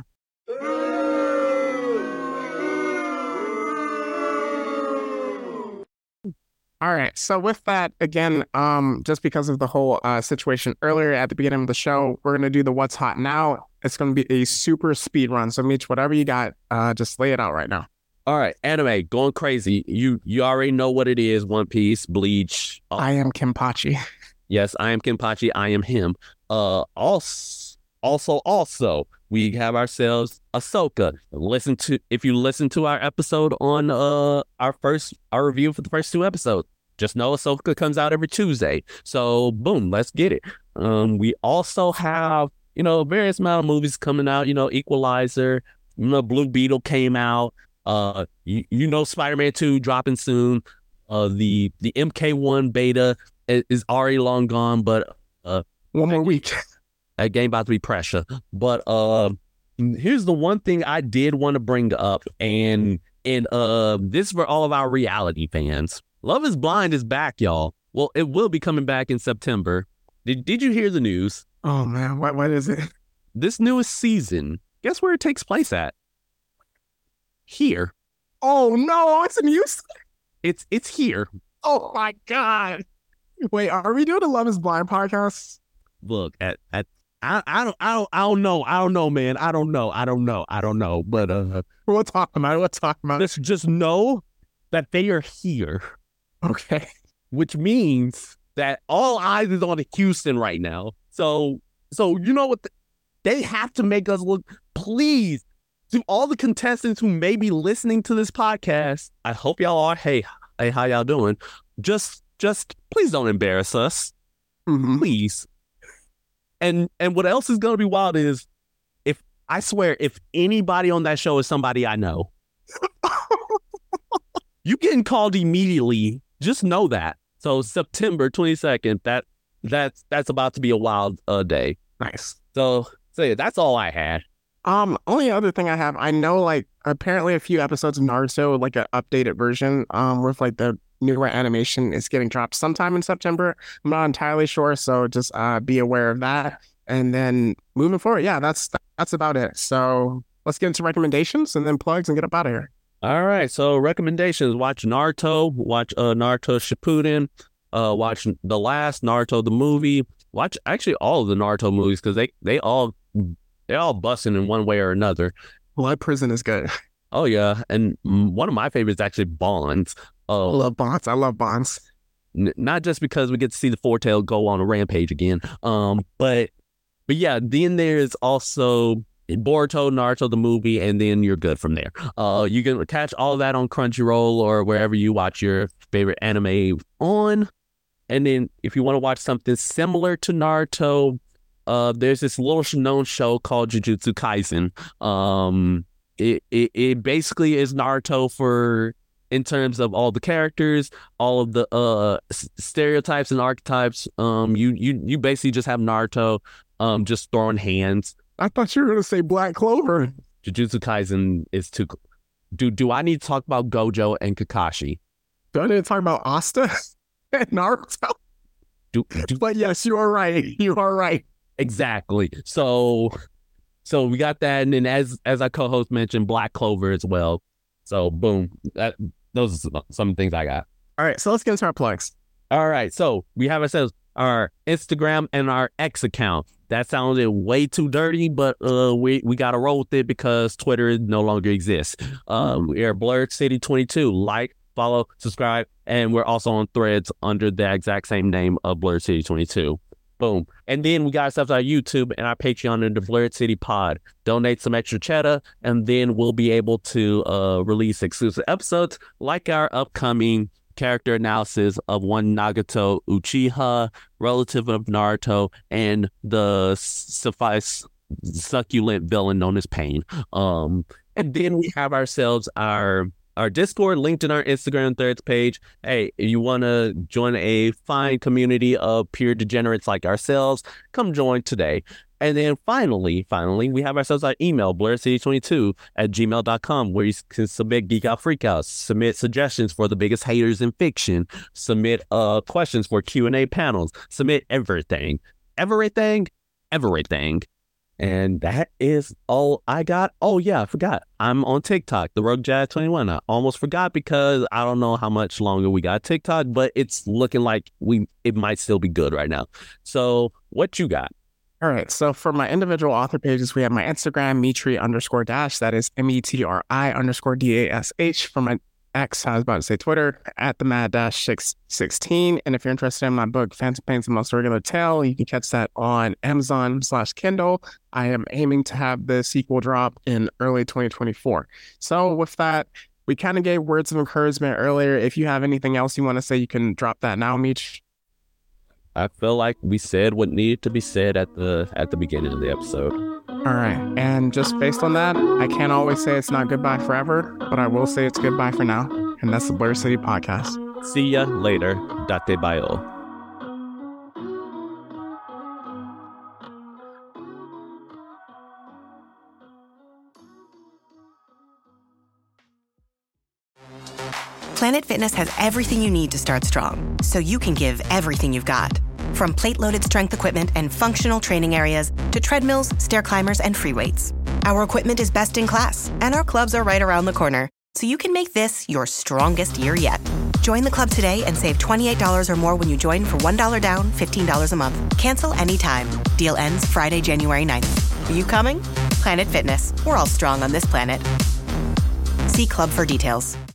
All right, so with that, again, just because of the whole situation earlier at the beginning of the show, we're going to do the What's Hot Now. It's going to be a super speed run. So, Meech, whatever you got, just lay it out right now. All right, anime, going crazy. You already know what it is. One Piece, Bleach. I am Kenpachi. Yes, I am Kenpachi. I am him. Also, we have ourselves Ahsoka. If you listen to our episode on our review for the first 2 episodes, just know Ahsoka comes out every Tuesday. So boom, let's get it. We also have, various amount of movies coming out, Equalizer, Blue Beetle came out. Spider-Man 2 dropping soon. The MK1 beta is already long gone, but one more week. That game about to be pressure. But here's the one thing I did want to bring up, and this is for all of our reality fans. Love is Blind is back, y'all. Well, it will be coming back in September. Did you hear the news? Oh man, what is it? This newest season, guess where it takes place at? Here. Oh no, it's in Houston. It's here. Oh my god. Wait, are we doing a Love is Blind podcast? Look, I don't know, man. I don't know. But we'll talk about it. Let's just know that they are here. Okay. Which means that all eyes is on Houston right now. So you know what? They have to make us look. Please to all the contestants who may be listening to this podcast, I hope y'all are. Hey, how y'all doing? Just please don't embarrass us. Mm-hmm. Please. And what else is going to be wild is, I swear, if anybody on that show is somebody I know, you getting called immediately. Just know that. So September 22nd, that's about to be a wild day. Nice. So yeah, that's all I had. Only other thing I have, I know, like, apparently a few episodes of Naruto, like an updated version, with like the newer animation is getting dropped sometime in September. I'm not entirely sure, so just be aware of that. And then moving forward, yeah, that's about it. So let's get into recommendations and then plugs and get up out of here. All right. So recommendations: watch Naruto, watch Naruto Shippuden, watch the last Naruto the movie. Watch actually all of the Naruto movies because they all busting in one way or another. Blood Prison is good. Oh yeah, and one of my favorites is actually Bonds. I love Bonds. I love Bonds. Not just because we get to see the Four Tail go on a rampage again, but yeah, then there's also Boruto, Naruto the movie, and then you're good from there. You can catch all of that on Crunchyroll or wherever you watch your favorite anime on. And then if you want to watch something similar to Naruto, there's this little known show called Jujutsu Kaisen. It basically is Naruto in terms of all the characters, all of the stereotypes and archetypes. You basically just have Naruto just throwing hands. I thought you were going to say Black Clover. Jujutsu Kaisen is too... Do I need to talk about Gojo and Kakashi? Do I need to talk about Asta and Naruto? But yes, you are right. You are right. Exactly. So we got that, and then as our co-host mentioned, Black Clover as well. So boom, those are some things I got. All right, so let's get into our plugs. All right, so we have ourselves our Instagram and our X account. That sounded way too dirty, but we got to roll with it because Twitter no longer exists. We are Blurred City 22. Like, follow, subscribe, and we're also on Threads under the exact same name of Blurred City 22. Boom. And then we got ourselves our YouTube and our Patreon under Blurred City Pod. Donate some extra cheddar, and then we'll be able to release exclusive episodes like our upcoming character analysis of one Nagato Uchiha, relative of Naruto, and the succulent villain known as Pain. And then we have ourselves our Discord linked in our Instagram Threads page. Hey, if you want to join a fine community of pure degenerates like ourselves, come join today. And then finally, we have ourselves our email, blurredcity22@gmail.com, where you can submit Geek Out Freakouts, submit suggestions for the biggest haters in fiction, submit questions for Q&A panels, submit everything. And that is all I got. Oh yeah, I forgot. I'm on TikTok, the Rogue Jazz 21. I almost forgot because I don't know how much longer we got TikTok, but it's looking like it might still be good right now. So what you got? All right, so for my individual author pages, we have my Instagram, Metri_Dash, that is METRI_DASH. For my X, I was about to say Twitter, @the_mad-616. And if you're interested in my book, Phantom Pain's The Most Regular Tale, you can catch that on Amazon/Kindle. I am aiming to have the sequel drop in early 2024. So with that, we kind of gave words of encouragement earlier. If you have anything else you want to say, you can drop that now, Meech. I feel like we said what needed to be said at the beginning of the episode. All right. And just based on that, I can't always say it's not goodbye forever, but I will say it's goodbye for now. And that's the Blurred City Podcast. See ya later. Date bayo. Planet Fitness has everything you need to start strong, so you can give everything you've got. From plate-loaded strength equipment and functional training areas to treadmills, stair climbers, and free weights. Our equipment is best in class, and our clubs are right around the corner, so you can make this your strongest year yet. Join the club today and save $28 or more when you join for $1 down, $15 a month. Cancel anytime. Deal ends Friday, January 9th. Are you coming? Planet Fitness. We're all strong on this planet. See club for details.